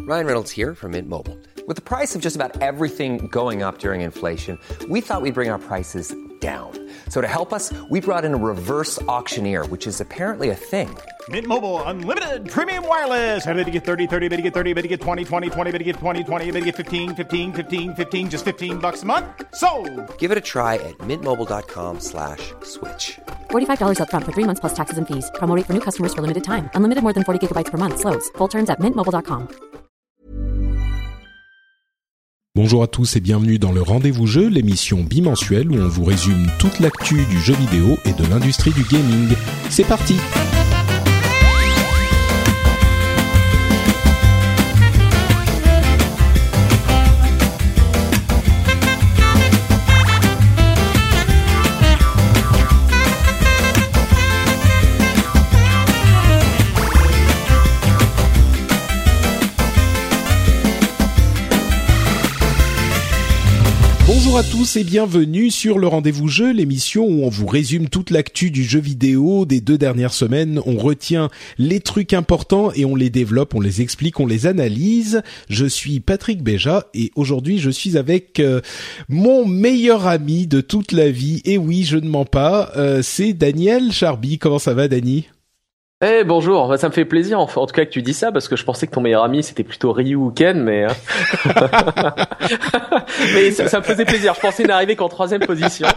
Ryan Reynolds here from Mint Mobile. With the price of just about everything going up during inflation, we thought we'd bring our prices down. So to help us, we brought in a reverse auctioneer, which is apparently a thing. Mint Mobile Unlimited Premium Wireless. How to get 30, 30, bit to get 30, bit to get 20, 20, 20, bit to get 20, 20, bit to get 15, 15, 15, 15, just $15 a month? Sold! Give it a try at mintmobile.com/switch. $45 up front for 3 months plus taxes and fees. Promo rate for new customers for limited time. Unlimited more than 40 gigabytes per month. Slows full terms at mintmobile.com. Bonjour à tous et bienvenue dans le Rendez-vous Jeu, l'émission bimensuelle où on vous résume toute l'actu du jeu vidéo et de l'industrie du gaming. C'est parti! Bonjour à tous et bienvenue sur le Rendez-vous Jeu, l'émission où on vous résume toute l'actu du jeu vidéo des 2 dernières semaines. On retient les trucs importants et on les développe, on les explique, on les analyse. Je suis Patrick Béja et aujourd'hui je suis avec mon meilleur ami de toute la vie. Et oui, je ne mens pas, c'est Daniel Charby. Comment ça va, Dani ? Eh bonjour, ça me fait plaisir en tout cas que tu dis ça parce que je pensais que ton meilleur ami c'était plutôt Ryu ou Ken, mais mais ça me faisait plaisir. Je pensais n'arriver qu'en 3e position.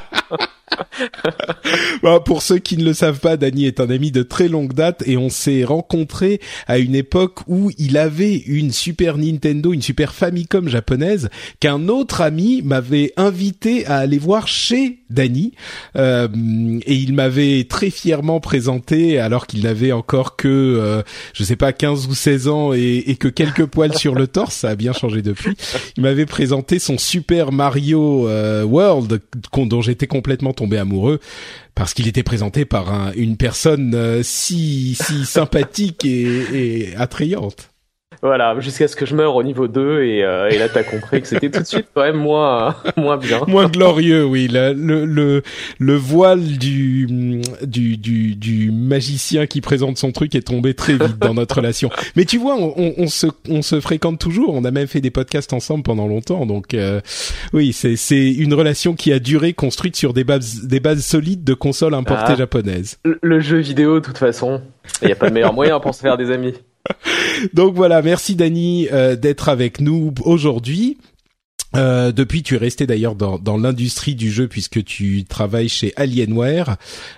Bah, pour ceux qui ne le savent pas, Dany est un ami de très longue date et on s'est rencontrés à une époque où il avait une Super Nintendo, une Super Famicom japonaise qu'un autre ami m'avait invité à aller voir chez Dany et il m'avait très fièrement présenté alors qu'il n'avait encore que je sais pas 15 ou 16 ans et que quelques poils sur le torse, ça a bien changé depuis. Il m'avait présenté son Super Mario World dont j'étais complètement tombé amoureux parce qu'il était présenté par une personne si sympathique et attrayante. Voilà, jusqu'à ce que je meure au niveau 2 et là t'as compris que c'était tout de suite quand même moins bien. Moins glorieux, oui. Le voile du magicien qui présente son truc est tombé très vite dans notre relation. Mais tu vois, on se fréquente toujours. On a même fait des podcasts ensemble pendant longtemps. Donc oui, c'est une relation qui a duré, construite sur des bases solides de consoles importées japonaises. Le jeu vidéo, de toute façon, il y a pas de meilleur moyen pour se faire des amis. Donc voilà, merci Dany d'être avec nous aujourd'hui. Depuis, tu es resté d'ailleurs dans l'industrie du jeu puisque tu travailles chez Alienware.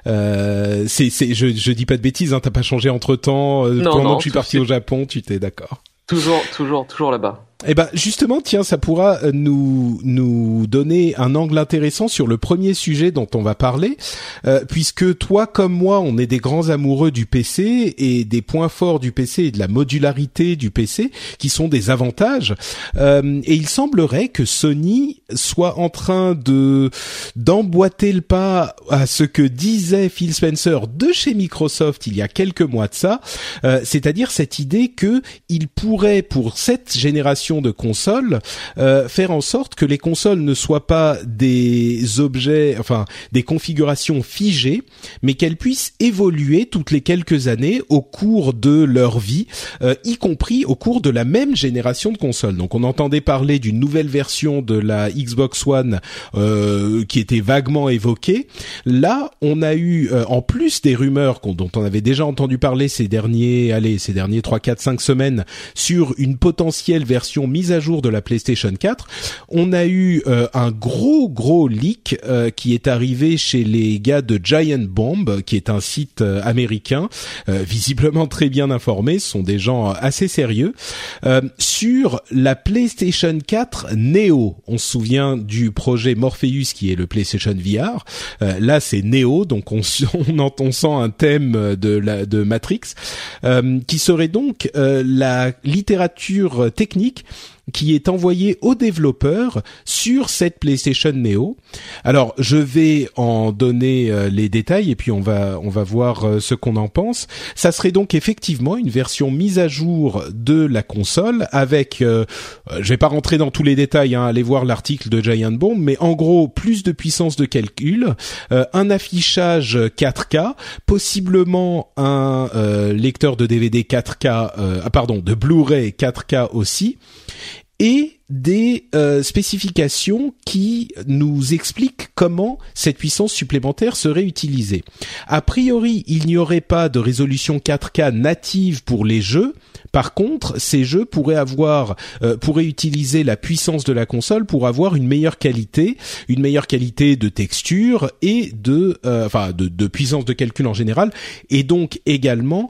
Je dis pas de bêtises, hein, t'as pas changé entre temps. Pendant que je suis parti au Japon, tu t'es d'accord. Toujours là-bas. Eh ben justement, tiens, ça pourra nous donner un angle intéressant sur le premier sujet dont on va parler, puisque toi comme moi, on est des grands amoureux du PC et des points forts du PC et de la modularité du PC, qui sont des avantages. Et il semblerait que Sony soit en train d'emboîter le pas à ce que disait Phil Spencer de chez Microsoft il y a quelques mois de ça, c'est-à-dire cette idée que il pourrait, pour cette génération de consoles, faire en sorte que les consoles ne soient pas des objets, enfin des configurations figées, mais qu'elles puissent évoluer toutes les quelques années au cours de leur vie, y compris au cours de la même génération de consoles. Donc on entendait parler d'une nouvelle version de la Xbox One qui était vaguement évoquée. Là, on a eu en plus des rumeurs dont on avait déjà entendu parler ces derniers 3, 4, 5 semaines sur une potentielle version mise à jour de la PlayStation 4. On a eu un gros leak qui est arrivé chez les gars de Giant Bomb, qui est un site américain, visiblement très bien informé, ce sont des gens assez sérieux, sur la PlayStation 4 Neo. On se souvient du projet Morpheus qui est le PlayStation VR. Là, c'est Neo, donc on sent un thème de Matrix, qui serait donc la littérature technique qui est envoyé aux développeurs sur cette PlayStation Neo. Alors, je vais en donner les détails et puis on va voir ce qu'on en pense. Ça serait donc effectivement une version mise à jour de la console avec, je vais pas rentrer dans tous les détails, hein, allez voir l'article de Giant Bomb, mais en gros, plus de puissance de calcul, un affichage 4K, possiblement un lecteur de DVD 4K, de Blu-ray 4K aussi, et des spécifications qui nous expliquent comment cette puissance supplémentaire serait utilisée. A priori, il n'y aurait pas de résolution 4K native pour les jeux. Par contre, ces jeux pourraient utiliser la puissance de la console pour avoir une meilleure qualité de texture et de puissance de calcul en général, et donc également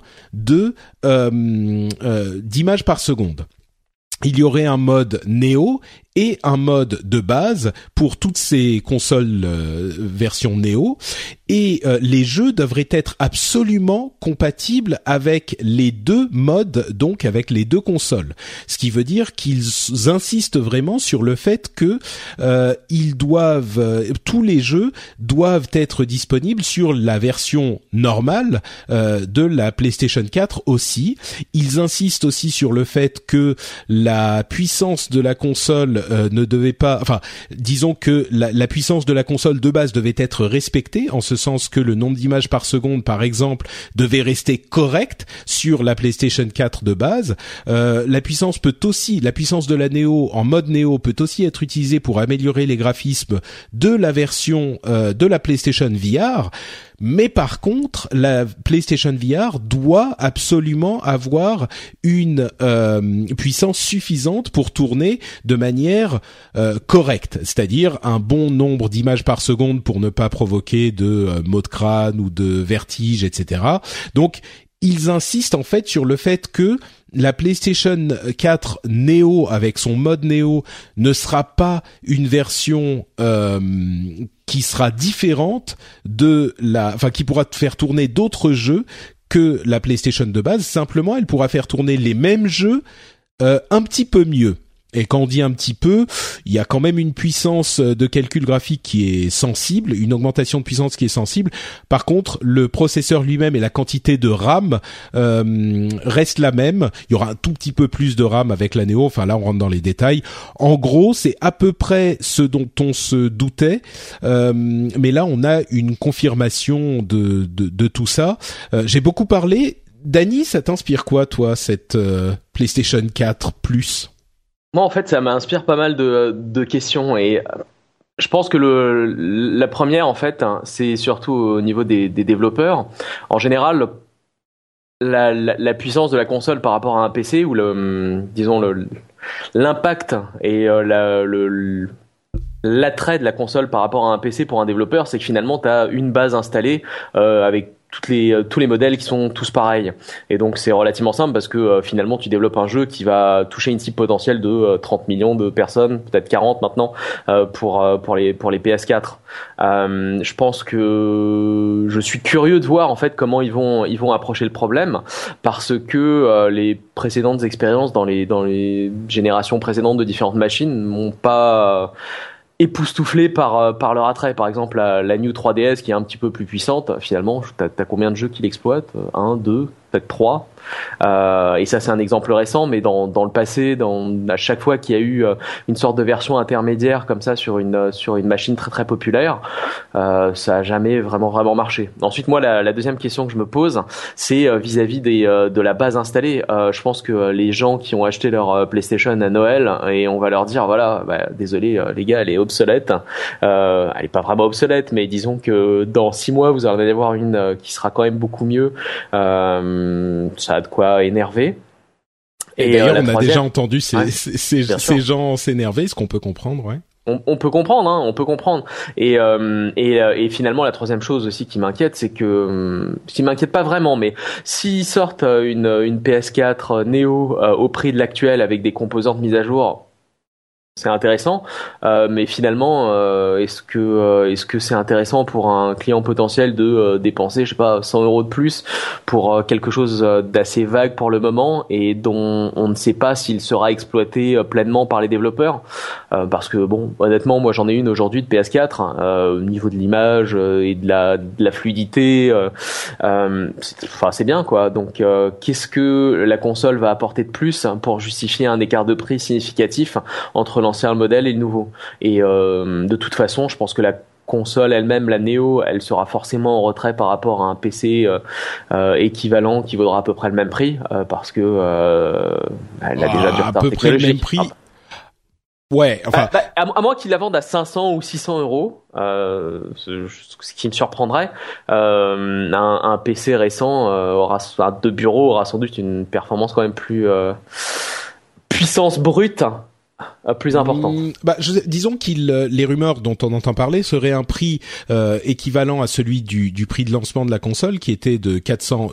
d'images par seconde. Il y aurait un mode Neo et un mode de base pour toutes ces consoles version Neo, et les jeux devraient être absolument compatibles avec les deux modes, donc avec les deux consoles. Ce qui veut dire qu'ils insistent vraiment sur le fait que tous les jeux doivent être disponibles sur la version normale de la PlayStation 4 aussi. Ils insistent aussi sur le fait que la puissance de la console disons que la puissance de la console de base devait être respectée, en ce sens que le nombre d'images par seconde, par exemple, devait rester correct sur la PlayStation 4 de base. La puissance de la Neo en mode Neo peut aussi être utilisée pour améliorer les graphismes de la version de la PlayStation VR. Mais par contre, la PlayStation VR doit absolument avoir une puissance suffisante pour tourner de manière correcte, c'est-à-dire un bon nombre d'images par seconde pour ne pas provoquer de maux de crâne ou de vertige, etc. Donc, ils insistent en fait sur le fait que la PlayStation 4 Neo avec son mode Neo ne sera pas une version qui sera différente qui pourra faire tourner d'autres jeux que la PlayStation de base. Simplement, elle pourra faire tourner les mêmes jeux un petit peu mieux. Et quand on dit un petit peu, il y a quand même une puissance de calcul graphique qui est sensible, une augmentation de puissance qui est sensible. Par contre, le processeur lui-même et la quantité de RAM restent la même. Il y aura un tout petit peu plus de RAM avec la Neo. Enfin là, on rentre dans les détails. En gros, c'est à peu près ce dont on se doutait. Mais là, on a une confirmation de tout ça. J'ai beaucoup parlé. Dany, ça t'inspire quoi, toi, cette PlayStation 4 Plus ? Moi, en fait, ça m'inspire pas mal de questions, et je pense que la première, en fait, hein, c'est surtout au niveau des développeurs. En général, la puissance de la console par rapport à un PC, ou l'impact et l'attrait de la console par rapport à un PC pour un développeur, c'est que finalement, tu as une base installée avec tous les modèles qui sont tous pareils, et donc c'est relativement simple parce que finalement tu développes un jeu qui va toucher une cible potentielle de 30 millions de personnes, peut-être 40 maintenant, pour les PS4. Je pense que je suis curieux de voir en fait comment ils vont approcher le problème, parce que les précédentes expériences dans les générations précédentes de différentes machines m'ont pas époustouflé par leur attrait. Par exemple, la New 3DS qui est un petit peu plus puissante, finalement, t'as combien de jeux qui l'exploitent ? 1, 2, peut-être 3. Et ça, c'est un exemple récent, mais dans le passé, à chaque fois qu'il y a eu une sorte de version intermédiaire comme ça sur une machine très très populaire, ça a jamais vraiment marché. Ensuite, moi, la deuxième question que je me pose, c'est vis-à-vis de la base installée. Je pense que les gens qui ont acheté leur PlayStation à Noël, et on va leur dire, voilà, désolé les gars, elle est obsolète. Elle est pas vraiment obsolète, mais disons que dans 6 mois, vous allez en avoir une qui sera quand même beaucoup mieux. Ça a de quoi énerver. Et d'ailleurs, on a déjà entendu ces gens s'énerver, ce qu'on peut comprendre, ouais. On peut comprendre, hein, on peut comprendre. Et finalement, la troisième chose aussi qui m'inquiète, c'est que, ce qui m'inquiète pas vraiment, mais s'ils sortent une PS4 Neo au prix de l'actuel avec des composantes mises à jour c'est intéressant, mais finalement, est-ce que c'est intéressant pour un client potentiel de dépenser, je sais pas, 100 € de plus pour quelque chose d'assez vague pour le moment et dont on ne sait pas s'il sera exploité pleinement par les développeurs, parce que bon, honnêtement, moi j'en ai une aujourd'hui de PS4, au niveau de l'image et de la fluidité, c'est bien quoi. Donc, qu'est-ce que la console va apporter de plus pour justifier un écart de prix significatif entre l'ancien modèle et le nouveau. Et de toute façon, je pense que la console elle-même, la Neo, elle sera forcément en retrait par rapport à un PC équivalent qui vaudra à peu près le même prix, parce que elle a déjà du retard à peu près le même prix. Ouais, enfin. À moins qu'ils la vendent à 500 ou 600 €, ce qui me surprendrait, un PC récent de bureau aura sans doute une performance quand même plus puissance brute plus important. Disons les rumeurs dont on entend parler seraient un prix équivalent à celui du prix de lancement de la console, qui était de 400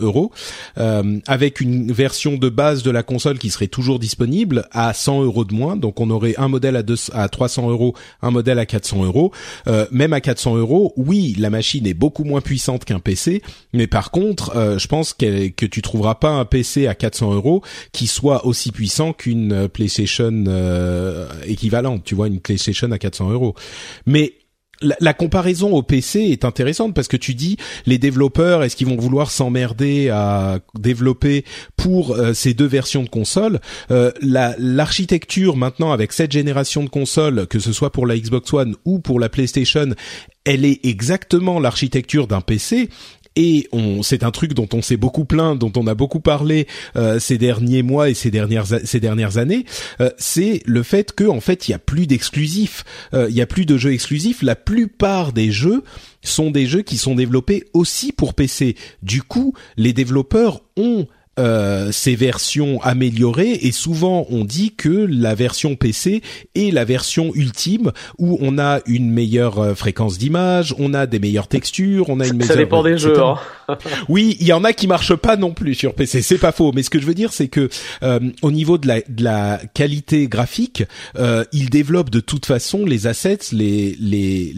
€, avec une version de base de la console qui serait toujours disponible à 100 € de moins. Donc on aurait un modèle à 300 €, un modèle à 400 €. Même à 400 €, oui, la machine est beaucoup moins puissante qu'un PC, mais par contre, je pense que tu trouveras pas un PC à 400 € qui soit aussi puissant qu'une PlayStation équivalente, tu vois, une PlayStation à 400 €. Mais la comparaison au PC est intéressante parce que tu dis, les développeurs, est-ce qu'ils vont vouloir s'emmerder à développer pour ces deux versions de console? L'architecture maintenant avec cette génération de consoles, que ce soit pour la Xbox One ou pour la PlayStation, elle est exactement l'architecture d'un PC. Et c'est un truc dont on s'est beaucoup plaint, dont on a beaucoup parlé ces derniers mois et ces dernières années. C'est le fait que en fait il y a plus d'exclusifs, il y a plus de jeux exclusifs. La plupart des jeux sont des jeux qui sont développés aussi pour PC. Du coup, les développeurs ont ces versions améliorées, et souvent on dit que la version PC est la version ultime où on a une meilleure fréquence d'image, on a des meilleures textures, on a une meilleure... Ça dépend des jeux, hein. Oui, il y en a qui marchent pas non plus sur PC, c'est pas faux, mais ce que je veux dire c'est que au niveau de la qualité graphique, ils développent de toute façon les assets, les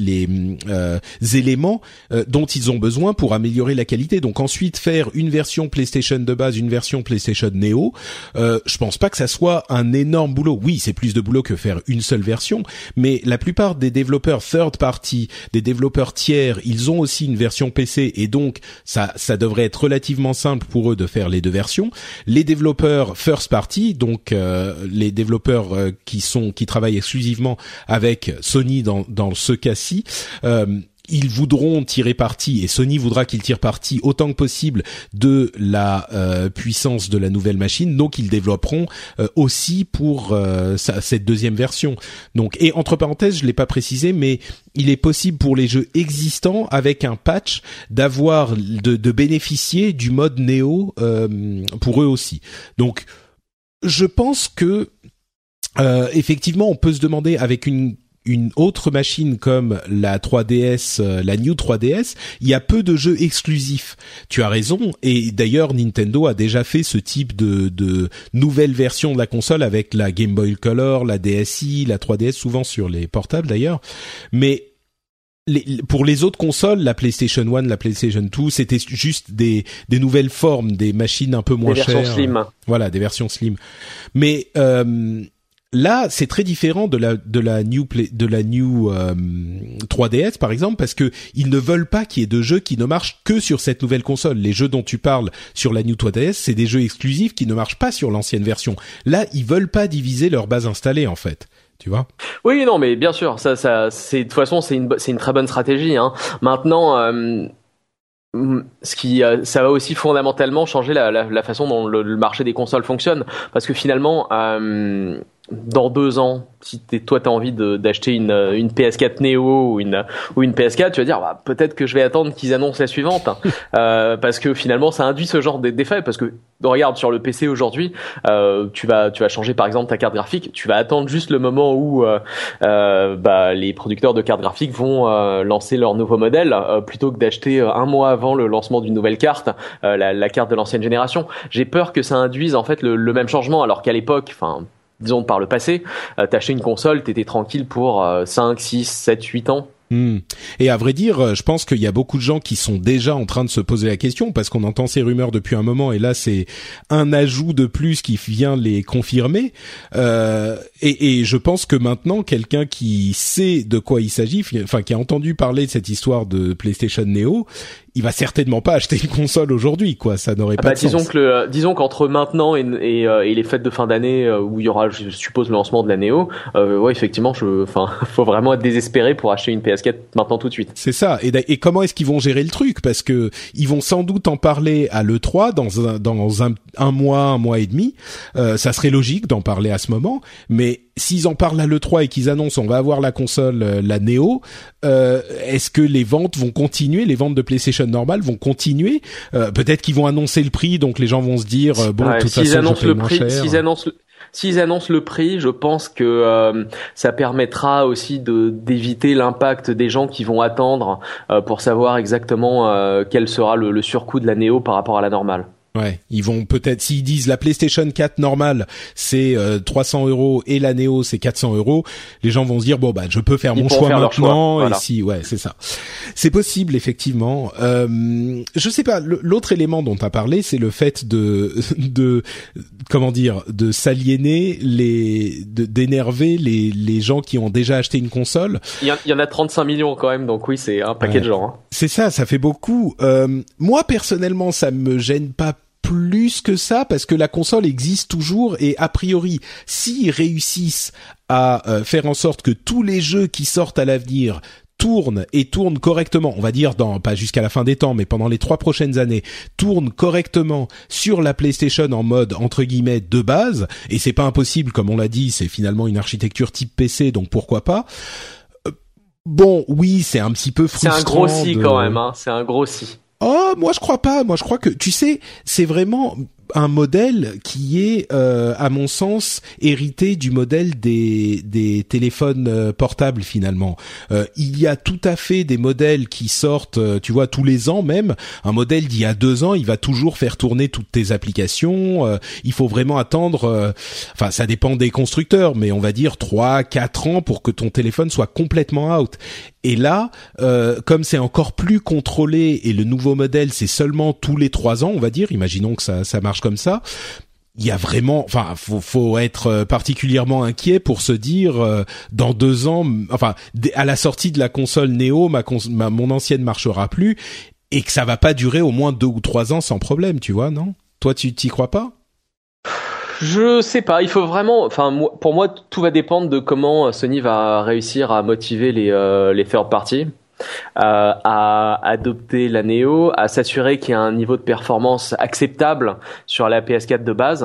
éléments dont ils ont besoin pour améliorer la qualité. Donc ensuite faire une version PlayStation de base, une version PlayStation Neo, je pense pas que ça soit un énorme boulot. Oui, c'est plus de boulot que faire une seule version, mais la plupart des développeurs third party, des développeurs tiers, ils ont aussi une version PC, et donc ça devrait être relativement simple pour eux de faire les deux versions. Les développeurs first party, donc les développeurs qui travaillent exclusivement avec Sony dans ce cas-ci, ils voudront tirer parti, et Sony voudra qu'ils tirent parti autant que possible de la puissance de la nouvelle machine, donc ils développeront aussi pour cette deuxième version. Donc, et entre parenthèses, je l'ai pas précisé, mais il est possible pour les jeux existants avec un patch d'avoir de bénéficier du mode Neo pour eux aussi. Donc je pense que effectivement on peut se demander, avec une autre machine comme la 3DS, la New 3DS, il y a peu de jeux exclusifs. Tu as raison, et d'ailleurs Nintendo a déjà fait ce type de nouvelle version de la console avec la Game Boy Color, la DSi, la 3DS, souvent sur les portables d'ailleurs. Mais pour les autres consoles, la PlayStation 1, la PlayStation 2, c'était juste des nouvelles formes, des machines un peu moins chères. Des versions slim. Voilà, des versions slim. Mais là, c'est très différent de la new 3DS par exemple, parce que ils ne veulent pas qu'il y ait de jeux qui ne marchent que sur cette nouvelle console. Les jeux dont tu parles sur la new 3DS, c'est des jeux exclusifs qui ne marchent pas sur l'ancienne version. Là, ils veulent pas diviser leur base installée en fait. Tu vois? Oui, non, mais bien sûr, ça, c'est de toute façon, c'est une très bonne stratégie, hein. Maintenant, ça va aussi fondamentalement changer la façon dont le marché des consoles fonctionne, parce que finalement, dans 2 ans, si toi t'as envie d'acheter une PS4 Neo ou une PS4, tu vas dire peut-être que je vais attendre qu'ils annoncent la suivante, parce que finalement ça induit ce genre d'effet, parce que regarde sur le PC aujourd'hui, tu vas changer par exemple ta carte graphique, tu vas attendre juste le moment où les producteurs de cartes graphiques vont lancer leur nouveau modèle, plutôt que d'acheter un mois avant le lancement d'une nouvelle carte, la carte de l'ancienne génération. J'ai peur que ça induise en fait le même changement, alors qu'à l'époque, disons par le passé, t'achetais une console, t'étais tranquille pour 5, 6, 7, 8 ans. Et à vrai dire, je pense qu'il y a beaucoup de gens qui sont déjà en train de se poser la question parce qu'on entend ces rumeurs depuis un moment et là c'est un ajout de plus qui vient les confirmer. Et je pense que maintenant quelqu'un qui sait de quoi il s'agit, enfin qui a entendu parler de cette histoire de PlayStation Neo, il va certainement pas acheter une console aujourd'hui, quoi. Ça n'aurait pas de sens. Disons qu'entre maintenant et les fêtes de fin d'année où il y aura, je suppose, le lancement de la Neo, ouais, effectivement, faut vraiment être désespéré pour acheter une PS4 maintenant tout de suite. C'est ça. Et comment est-ce qu'ils vont gérer le truc? Parce que ils vont sans doute en parler à l'E3 dans un mois et demi. Ça serait logique d'en parler à ce moment, mais s'ils en parlent à l'E3 et qu'ils annoncent on va avoir la console, la Neo, est-ce que les ventes vont continuer? Les ventes de PlayStation normales vont continuer? Peut-être qu'ils vont annoncer le prix, donc les gens vont se dire bon, de toute façon, je paye moins cher. S'ils annoncent le prix, je pense que ça permettra aussi d'éviter l'impact des gens qui vont attendre pour savoir exactement quel sera le surcoût de la Neo par rapport à la normale. Ouais, ils vont peut-être, s'ils disent la PlayStation 4 normale c'est 300 € et la Neo c'est 400 €, les gens vont se dire bon bah je peux faire mon choix maintenant. Voilà. Et si ouais c'est ça, c'est possible effectivement. Je sais pas, l'autre élément dont tu as parlé c'est le fait de comment dire, de s'aliéner d'énerver les gens qui ont déjà acheté une console. Il y en a 35 millions quand même, donc oui c'est un paquet de gens. Hein. C'est ça fait beaucoup. Moi personnellement ça me gêne pas plus que ça parce que la console existe toujours et a priori s'ils réussissent à faire en sorte que tous les jeux qui sortent à l'avenir tournent correctement, on va dire pas jusqu'à la fin des temps mais pendant les 3 prochaines années, tournent correctement sur la PlayStation en mode entre guillemets de base, et c'est pas impossible comme on l'a dit, c'est finalement une architecture type PC donc pourquoi pas. Bon, oui, c'est un petit peu frustrant. C'est un gros si quand même, hein, c'est un gros si. Oh, moi je crois pas. Moi je crois que, tu sais, c'est vraiment un modèle qui est, à mon sens, hérité du modèle des téléphones portables finalement. Il y a tout à fait des modèles qui sortent, tu vois, tous les ans même. Un modèle d'il y a 2 ans, il va toujours faire tourner toutes tes applications. Il faut vraiment attendre, enfin ça dépend des constructeurs, mais on va dire 3-4 ans pour que ton téléphone soit complètement out. Et là, comme c'est encore plus contrôlé et le nouveau modèle c'est seulement tous les 3 ans, on va dire, imaginons que ça marche comme ça, il y a vraiment, enfin, faut être particulièrement inquiet pour se dire dans 2 ans, enfin, à la sortie de la console Neo, mon ancienne marchera plus et que ça va pas durer au moins 2 ou 3 ans sans problème, tu vois, non? Toi, tu t'y crois pas? Je sais pas, il faut vraiment, enfin pour moi tout va dépendre de comment Sony va réussir à motiver les third parties à adopter la Neo, à s'assurer qu'il y a un niveau de performance acceptable sur la PS4 de base.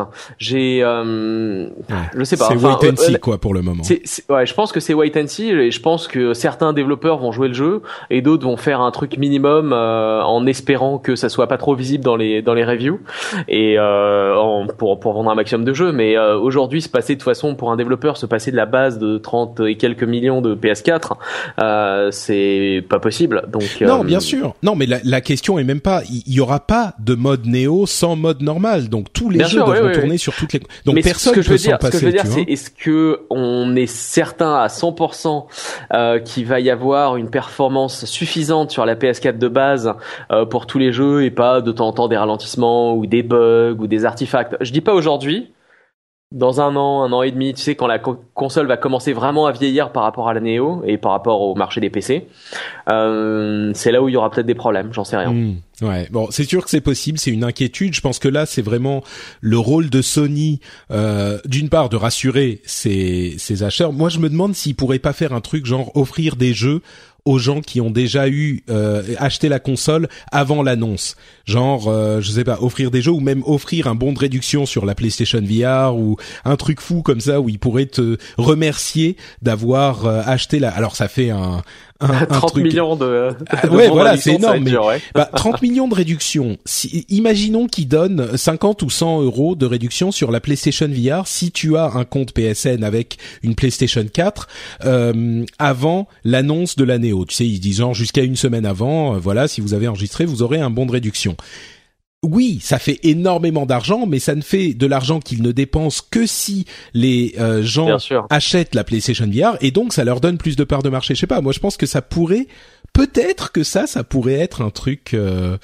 Je sais pas. C'est wait and see quoi pour le moment. Ouais, je pense que c'est wait and see et je pense que certains développeurs vont jouer le jeu et d'autres vont faire un truc minimum en espérant que ça soit pas trop visible dans les reviews et pour vendre un maximum de jeux. Mais aujourd'hui, se passer de toute façon pour un développeur, se passer de la base de 30 et quelques millions de PS4, c'est pas possible. Donc non, bien sûr. Non, mais la question est même pas. Il y aura pas de mode Neo sans mode normal. Donc tous les jeux devront tourner sur toutes les. Donc mais personne peut s'en passer. Ce que je veux dire, c'est est-ce que on est certain à 100% qu'il va y avoir une performance suffisante sur la PS4 de base pour tous les jeux et pas de temps en temps des ralentissements ou des bugs ou des artefacts. Je dis pas aujourd'hui. Dans 1 an et demi, tu sais, quand la console va commencer vraiment à vieillir par rapport à la Neo et par rapport au marché des PC, c'est là où il y aura peut-être des problèmes, j'en sais rien. Ouais, bon, c'est sûr que c'est possible, c'est une inquiétude. Je pense que là, c'est vraiment le rôle de Sony, d'une part, de rassurer ses acheteurs. Moi, je me demande s'ils pourraient pas faire un truc genre offrir des jeux aux gens qui ont déjà acheté la console avant l'annonce. Genre, je sais pas, offrir des jeux ou même offrir un bon de réduction sur la PlayStation VR ou un truc fou comme ça où ils pourraient te remercier d'avoir acheté alors ça fait un 30 truc... millions de ouais, voilà, c'est énorme. Mais, ouais. 30 millions de réduction. Imaginons qu'ils donnent 50 ou 100 € de réduction sur la PlayStation VR si tu as un compte PSN avec une PlayStation 4 avant l'annonce de la Neo. Tu sais, ils disent genre jusqu'à 1 semaine avant, voilà, si vous avez enregistré, vous aurez un bon de réduction. oui, ça fait énormément d'argent, mais ça ne fait de l'argent qu'ils ne dépensent que si les gens achètent la PlayStation VR, et donc ça leur donne plus de parts de marché. Je sais pas, moi je pense que ça pourrait, peut-être que ça pourrait être un truc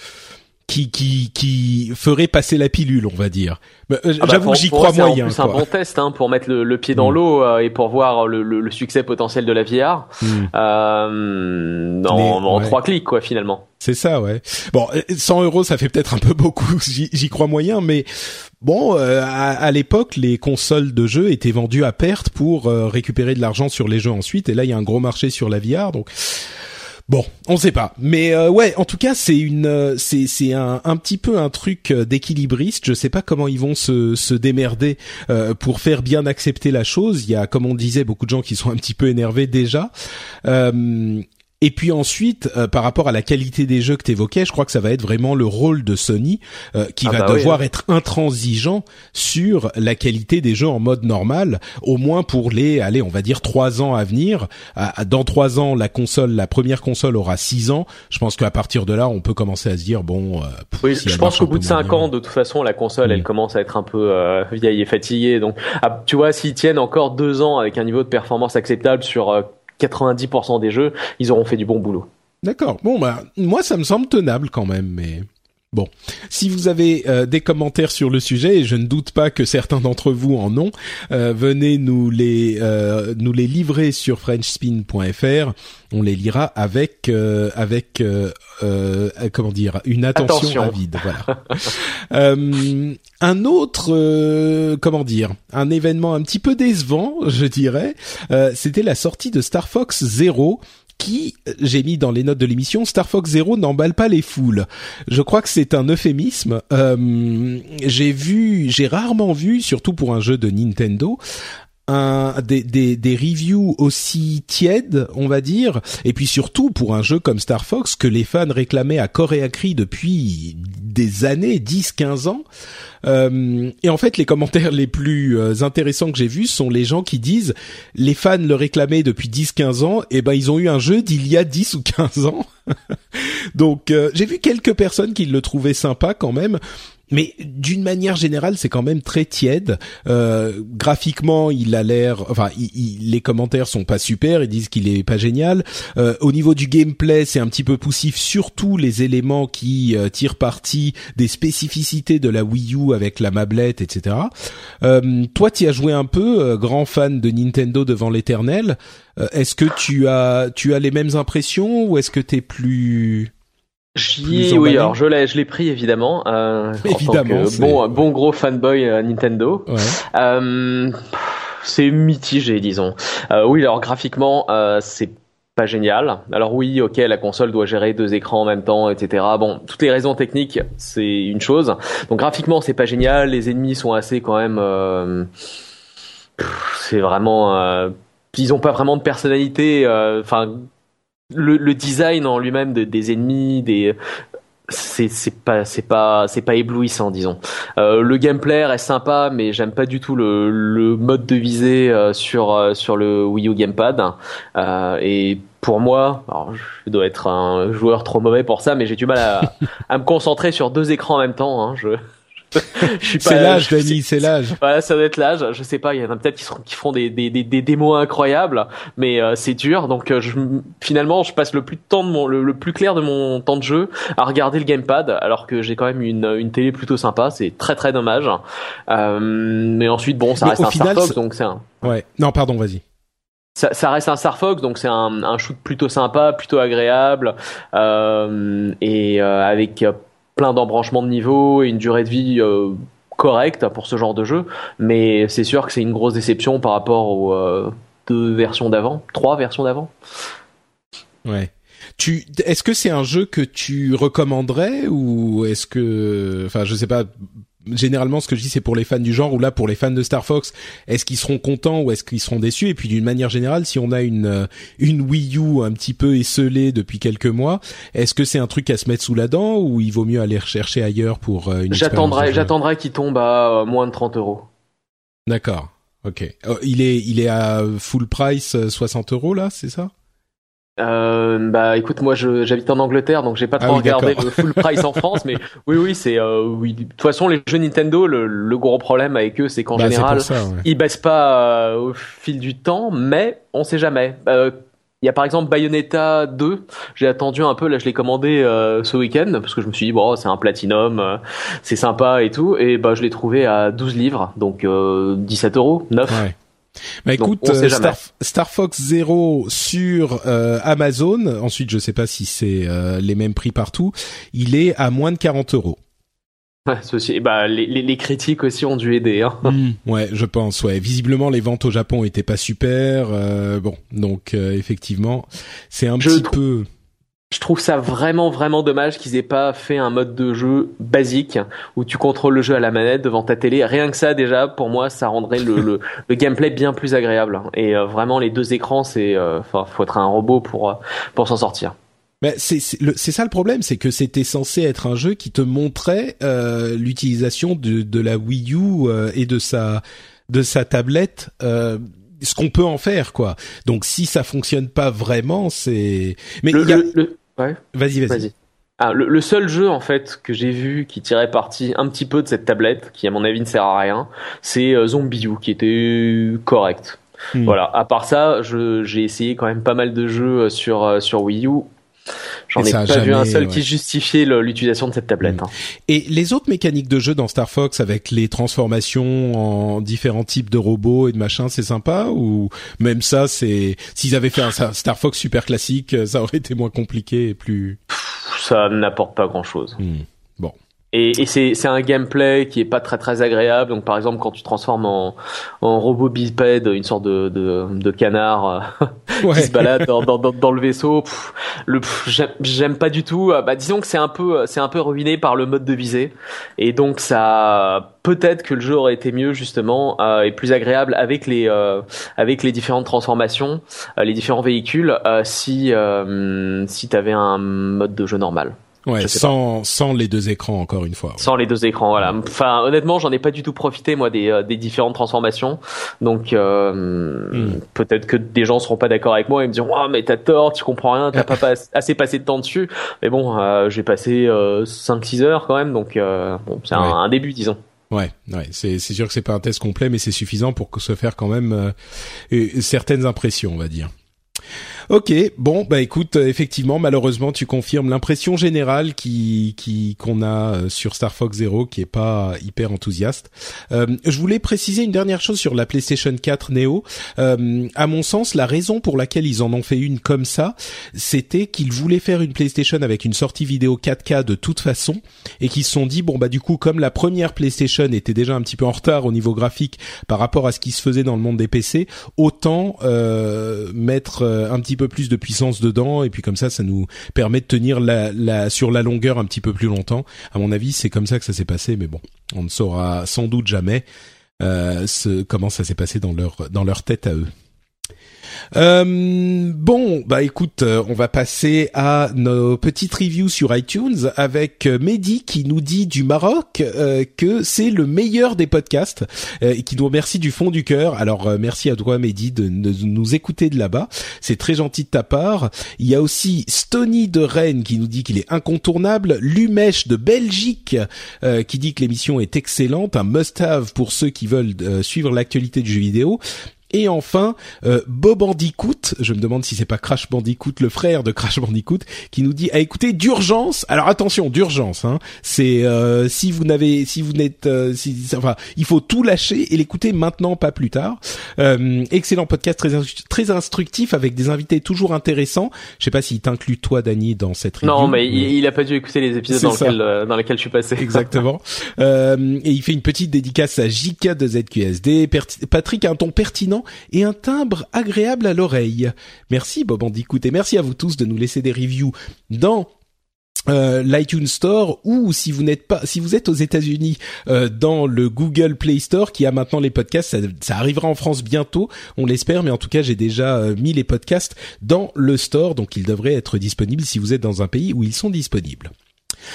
qui ferait passer la pilule, on va dire. J'avoue que j'y crois moyen. C'est un bon test pour mettre le pied dans l'eau et pour voir le succès potentiel de la VR en 3 clics quoi finalement. C'est ça, ouais. Bon, 100 €, ça fait peut-être un peu beaucoup. J'y crois moyen, mais bon, à l'époque, les consoles de jeux étaient vendues à perte pour récupérer de l'argent sur les jeux ensuite. Et là, il y a un gros marché sur la VR, donc. Bon, on sait pas, mais ouais, en tout cas, c'est un petit peu un truc d'équilibriste. Je sais pas comment ils vont se démerder pour faire bien accepter la chose. Il y a, comme on disait, beaucoup de gens qui sont un petit peu énervés déjà. Et puis ensuite, par rapport à la qualité des jeux que t'évoquais, je crois que ça va être vraiment le rôle de Sony qui va devoir être intransigeant sur la qualité des jeux en mode normal, au moins pour on va dire 3 ans à venir. Dans 3 ans, la première console aura 6 ans. Je pense qu'à partir de là, on peut commencer à se dire oui, je pense qu'au bout de 5 ans, de toute façon, la console, elle commence à être un peu vieille et fatiguée. Donc, tu vois, s'ils tiennent encore 2 ans avec un niveau de performance acceptable sur 90% des jeux, ils auront fait du bon boulot. D'accord. Bon, moi, ça me semble tenable quand même, mais bon. Si vous avez des commentaires sur le sujet, et je ne doute pas que certains d'entre vous en ont, venez nous les livrer sur frenchspin.fr. On les lira avec comment dire, une attention avide. Voilà. Un autre, comment dire, un événement un petit peu décevant, je dirais, c'était la sortie de Star Fox Zero, qui, j'ai mis dans les notes de l'émission, Star Fox Zero n'emballe pas les foules. Je crois que c'est un euphémisme. J'ai rarement vu, surtout pour un jeu de Nintendo, des reviews aussi tièdes, on va dire, et puis surtout pour un jeu comme Star Fox que les fans réclamaient à corps et à cri depuis des années, 10-15 ans. Et en fait, les commentaires les plus intéressants que j'ai vus sont les gens qui disent les fans le réclamaient depuis 10-15 ans, et ben ils ont eu un jeu d'il y a 10 ou 15 ans. Donc j'ai vu quelques personnes qui le trouvaient sympa quand même. Mais d'une manière générale, c'est quand même très tiède. Graphiquement, il a l'air. Enfin, les commentaires sont pas super. Ils disent qu'il est pas génial. Au niveau du gameplay, c'est un petit peu poussif. Surtout les éléments qui tirent parti des spécificités de la Wii U avec la mablette, etc. Toi, t'y as joué un peu, grand fan de Nintendo devant l'éternel. Est-ce que tu as les mêmes impressions ou est-ce que t'es plus Oui, alors je l'ai pris évidemment. Évidemment, bon gros fanboy Nintendo. Ouais. C'est mitigé, disons. Oui, alors graphiquement, c'est pas génial. Alors oui, ok, la console doit gérer 2 écrans en même temps, etc. Bon, toutes les raisons techniques, c'est une chose. Donc graphiquement, c'est pas génial. Les ennemis sont assez quand même. C'est vraiment. Ils ont pas vraiment de personnalité. Enfin. Le design en lui-même des ennemis, c'est pas éblouissant, disons. Le gameplay reste sympa, mais j'aime pas du tout le mode de visée sur le Wii U Gamepad. Et pour moi, alors je dois être un joueur trop mauvais pour ça, mais j'ai du mal à me concentrer sur 2 écrans en même temps. Hein. Je suis pas, c'est l'âge, Dany, c'est l'âge. Voilà, ça doit être l'âge. Je sais pas, il y en a peut-être qui feront des démos incroyables, mais c'est dur. Donc finalement, je passe le plus clair de mon temps de jeu à regarder le gamepad, alors que j'ai quand même une télé plutôt sympa. C'est très très dommage. Mais ensuite, bon, ça reste un Star Fox, donc c'est un. Ouais. Non, pardon, vas-y. Ça reste un Star Fox, donc c'est un shoot plutôt sympa, plutôt agréable, et avec plein d'embranchements de niveau et une durée de vie correcte pour ce genre de jeu, mais c'est sûr que c'est une grosse déception par rapport aux 3 versions d'avant. Ouais. Est-ce que c'est un jeu que tu recommanderais ou est-ce que, enfin, je sais pas. Généralement, ce que je dis, c'est pour les fans du genre, ou là, pour les fans de Star Fox, est-ce qu'ils seront contents ou est-ce qu'ils seront déçus? Et puis, d'une manière générale, si on a une Wii U un petit peu esselée depuis quelques mois, est-ce que c'est un truc à se mettre sous la dent ou il vaut mieux aller rechercher ailleurs pour une J'attendrai qu'il tombe à moins de 30 €. D'accord. Ok. Il est à full price, 60 € là, c'est ça? Bah écoute, moi j'habite en Angleterre, donc j'ai pas trop regardé le full price en France, mais oui c'est oui. De toute façon, les jeux Nintendo, le gros problème avec eux, c'est qu'en général, ils baissent pas au fil du temps, mais on sait jamais. Il y a par exemple Bayonetta 2, j'ai attendu un peu, là je l'ai commandé ce week-end, parce que je me suis dit, bon, c'est un Platinum, c'est sympa et tout, et bah je l'ai trouvé à 12 livres, donc 17€, 9. Ouais. Bah écoute, Star Fox Zero sur Amazon, ensuite je sais pas si c'est les mêmes prix partout, il est à moins de 40€. Ouais, ceci, bah les critiques aussi ont dû aider. Hein. Ouais, je pense. Ouais, visiblement les ventes au Japon étaient pas super. Bon, donc effectivement, c'est un petit peu. Je trouve ça vraiment dommage qu'ils aient pas fait un mode de jeu basique où tu contrôles le jeu à la manette devant ta télé. Rien que ça, déjà, pour moi, ça rendrait le gameplay bien plus agréable. Et vraiment, les deux écrans, c'est, faut être un robot pour s'en sortir. Mais c'est ça le problème, c'est que c'était censé être un jeu qui te montrait l'utilisation de la Wii U et de sa tablette, ce qu'on peut en faire, quoi. Donc si ça fonctionne pas vraiment, c'est. Mais ouais. Vas-y. Ah, le seul jeu en fait que j'ai vu qui tirait parti un petit peu de cette tablette, qui à mon avis ne sert à rien, c'est Zombie U, qui était correct. Voilà. À part ça, j'ai essayé quand même pas mal de jeux sur Wii U. J'en ai pas vu un seul qui justifiait l'utilisation de cette tablette. Et les autres mécaniques de jeu dans Star Fox avec les transformations en différents types de robots et de machins, c'est sympa? Ou même ça, s'ils avaient fait un Star Fox super classique, ça aurait été moins compliqué et plus... Ça n'apporte pas grand-chose. Bon. Et c'est un gameplay qui est pas très agréable. Donc par exemple, quand tu transformes en robot bipède, une sorte de canard qui se balade dans le vaisseau, j'aime pas du tout. Bah disons que c'est un peu ruiné par le mode de visée. Et donc ça, peut-être que le jeu aurait été mieux justement et plus agréable avec les différentes transformations, les différents véhicules, si t'avais un mode de jeu normal. Ouais, sans les deux écrans, encore une fois. Ouais. Sans les deux écrans, voilà. Enfin, honnêtement, j'en ai pas du tout profité, moi, des différentes transformations. Donc, peut-être que des gens seront pas d'accord avec moi et me diront, ah, mais t'as tort, tu comprends rien, t'as pas assez passé de temps dessus. Mais bon, j'ai passé 5-6 heures quand même, donc, bon, c'est un début, disons. Ouais, c'est sûr que c'est pas un test complet, mais c'est suffisant pour se faire quand même certaines impressions, on va dire. Ok, bon, bah écoute, effectivement, malheureusement, tu confirmes l'impression générale qu'on a sur Star Fox Zero, qui est pas hyper enthousiaste. Je voulais préciser une dernière chose sur la PlayStation 4 Neo. À mon sens, la raison pour laquelle ils en ont fait une comme ça, c'était qu'ils voulaient faire une PlayStation avec une sortie vidéo 4K de toute façon, et qu'ils se sont dit, bon bah du coup, comme la première PlayStation était déjà un petit peu en retard au niveau graphique par rapport à ce qui se faisait dans le monde des PC, autant mettre un petit peu plus de puissance dedans, et puis comme ça nous permet de tenir sur la longueur un petit peu plus longtemps. À mon avis, c'est comme ça que ça s'est passé, mais bon, on ne saura sans doute jamais comment ça s'est passé dans leur tête à eux. Bon, bah écoute, on va passer à nos petites reviews sur iTunes avec Mehdi qui nous dit du Maroc que c'est le meilleur des podcasts et qui nous remercie du fond du cœur. Alors merci à toi Mehdi de nous écouter de là-bas, c'est très gentil de ta part. Il y a aussi Stony de Rennes qui nous dit qu'il est incontournable, Lumesh de Belgique qui dit que l'émission est excellente, un must-have pour ceux qui veulent suivre l'actualité du jeu vidéo. Et enfin, Bob Bandicoot, je me demande si c'est pas Crash Bandicoot, le frère de Crash Bandicoot, qui nous dit à écouter d'urgence. Alors attention, d'urgence, hein. C'est enfin, il faut tout lâcher et l'écouter maintenant, pas plus tard. Excellent podcast, très instructif avec des invités toujours intéressants. Je sais pas s'il t'inclut toi, Dany, dans cette review. Non, mais il a pas dû écouter les épisodes dans lesquels je suis passé. Exactement. Et il fait une petite dédicace à JK de ZQSD. Patrick a un ton pertinent et un timbre agréable à l'oreille. Merci Bob Bandicoot et merci à vous tous de nous laisser des reviews dans l'iTunes Store, ou si vous êtes aux États-Unis, dans le Google Play Store qui a maintenant les podcasts. Ça arrivera en France bientôt, on l'espère, mais en tout cas j'ai déjà mis les podcasts dans le store, donc ils devraient être disponibles si vous êtes dans un pays où ils sont disponibles.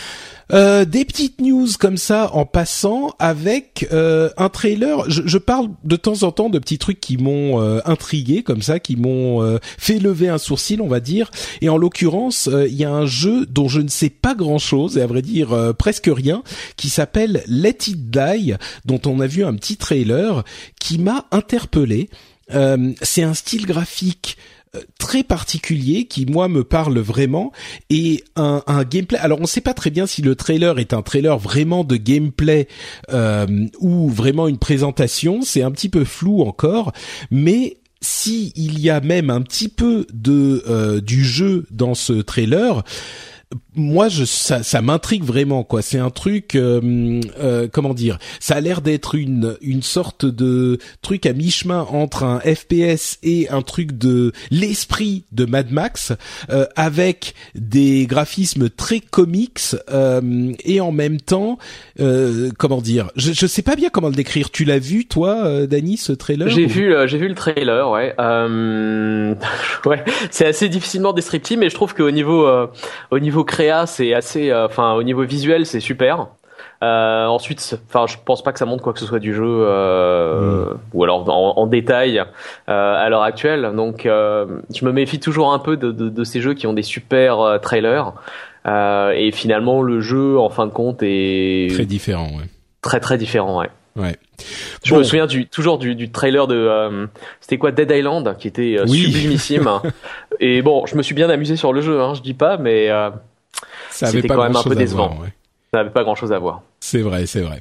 Des petites news comme ça en passant avec un trailer. Je parle de temps en temps de petits trucs qui m'ont intrigué comme ça, qui m'ont fait lever un sourcil, on va dire. Et en l'occurrence, il y a un jeu dont je ne sais pas grand-chose et à vrai dire presque rien, qui s'appelle Let It Die, dont on a vu un petit trailer qui m'a interpellé. C'est un style graphique très particulier qui moi me parle vraiment et un gameplay. Alors on sait pas très bien si le trailer est un trailer vraiment de gameplay ou vraiment une présentation, c'est un petit peu flou encore, mais si il y a même un petit peu de du jeu dans ce trailer, moi ça m'intrigue vraiment quoi. C'est un truc comment dire, ça a l'air d'être une sorte de truc à mi-chemin entre un FPS et un truc de l'esprit de Mad Max avec des graphismes très comics et en même temps comment dire, je sais pas bien comment le décrire. Tu l'as vu toi Dany, ce trailer? J'ai vu le trailer, ouais. Ouais, c'est assez difficilement descriptif, mais je trouve qu'au niveau créa, c'est assez, au niveau visuel, c'est super. Ensuite, je pense pas que ça montre quoi que ce soit du jeu, ou alors en détail à l'heure actuelle. Donc, je me méfie toujours un peu de ces jeux qui ont des super trailers. Et finalement, le jeu, en fin de compte, est très différent, ouais. Très très différent, ouais. Ouais. Je me souviens toujours du trailer de c'était quoi, Dead Island, qui était sublimissime. Et bon, je me suis bien amusé sur le jeu, je dis pas, mais ça avait c'était pas quand même un peu décevant. Voir, ouais. Ça avait pas grand chose à voir. C'est vrai.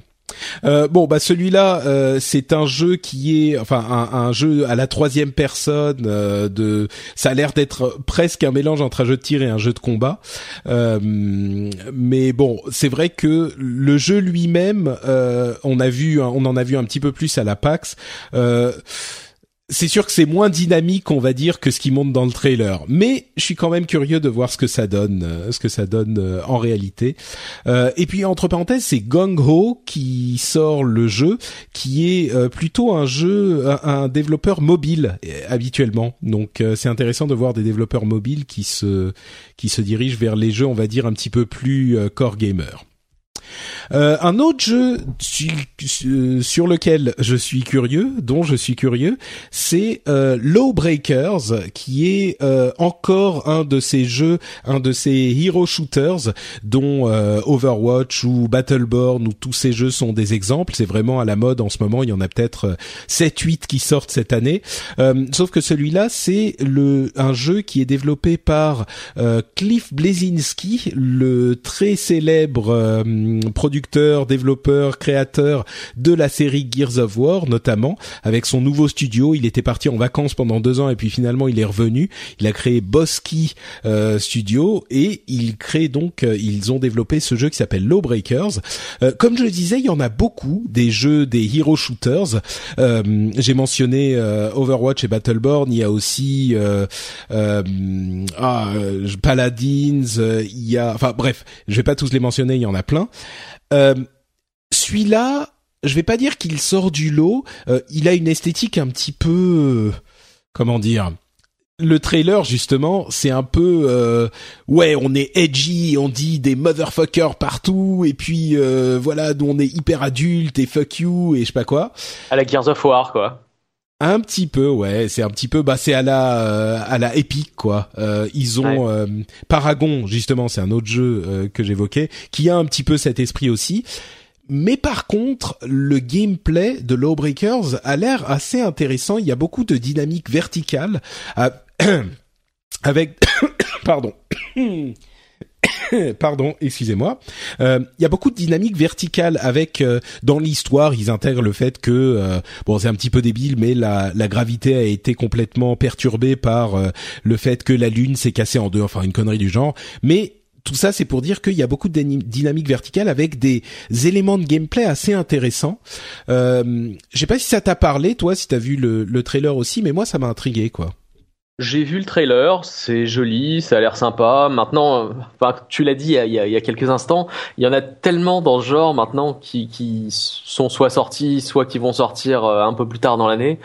Celui-là, c'est un jeu qui est, un jeu à la troisième personne. Ça a l'air d'être presque un mélange entre un jeu de tir et un jeu de combat. Mais bon, c'est vrai que le jeu lui-même, on en a vu un petit peu plus à la PAX. C'est sûr que c'est moins dynamique, on va dire, que ce qui monte dans le trailer. Mais je suis quand même curieux de voir ce que ça donne en réalité. Et puis entre parenthèses, c'est Gung Ho qui sort le jeu, qui est plutôt un développeur mobile habituellement. Donc c'est intéressant de voir des développeurs mobiles qui se dirigent vers les jeux, on va dire, un petit peu plus core gamer. Un autre jeu sur lequel je suis curieux, c'est Lawbreakers, qui est encore un de ces jeux, un de ces hero shooters dont Overwatch ou Battleborn ou tous ces jeux sont des exemples. C'est vraiment à la mode en ce moment, il y en a peut-être 7-8 qui sortent cette année. Sauf que celui-là, c'est un jeu qui est développé par Cliff Bleszinski, le très célèbre producteur, développeur, créateur de la série Gears of War notamment, avec son nouveau studio. Il était parti en vacances pendant 2 ans et puis finalement il est revenu. Il a créé Bosky Studio et ils ont développé ce jeu qui s'appelle Lawbreakers. Comme je le disais, il y en a beaucoup des jeux, des hero shooters. J'ai mentionné Overwatch et Battleborn. Il y a aussi Paladins. Il y a, je vais pas tous les mentionner. Il y en a plein. Celui-là, je vais pas dire qu'il sort du lot. Il a une esthétique un petit peu, comment dire. Le trailer, justement, c'est un peu, on est edgy, on dit des motherfuckers partout, et puis voilà, nous on est hyper adultes et fuck you et je sais pas quoi. À la Gears of War, quoi. Un petit peu, ouais, c'est un petit peu, c'est à la Epic, quoi. Ils ont Paragon, justement, c'est un autre jeu que j'évoquais, qui a un petit peu cet esprit aussi. Mais par contre, le gameplay de Lawbreakers a l'air assez intéressant. Il y a beaucoup de dynamique verticale avec Pardon, excusez-moi. Il y a beaucoup de dynamique verticale avec dans l'histoire, ils intègrent le fait que c'est un petit peu débile, mais la gravité a été complètement perturbée par le fait que la Lune s'est cassée en deux, une connerie du genre. Mais tout ça, c'est pour dire qu'il y a beaucoup de dynamique verticale avec des éléments de gameplay assez intéressants. Je sais pas si ça t'a parlé, toi, si t'as vu le trailer aussi, mais moi, ça m'a intrigué, quoi. J'ai vu le trailer, c'est joli, ça a l'air sympa. Maintenant, tu l'as dit il y a quelques instants, il y en a tellement dans ce genre maintenant qui sont soit sortis, soit qui vont sortir un peu plus tard dans l'année.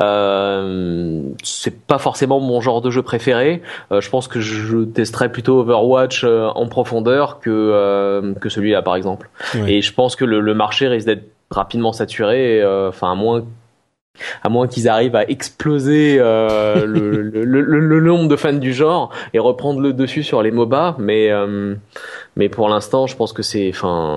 C'est pas forcément mon genre de jeu préféré. Je pense que je testerai plutôt Overwatch en profondeur que celui-là par exemple. Ouais. Et je pense que le marché risque d'être rapidement saturé. À moins qu'ils arrivent à exploser le nombre de fans du genre et reprendre le dessus sur les MOBA, mais pour l'instant, je pense que il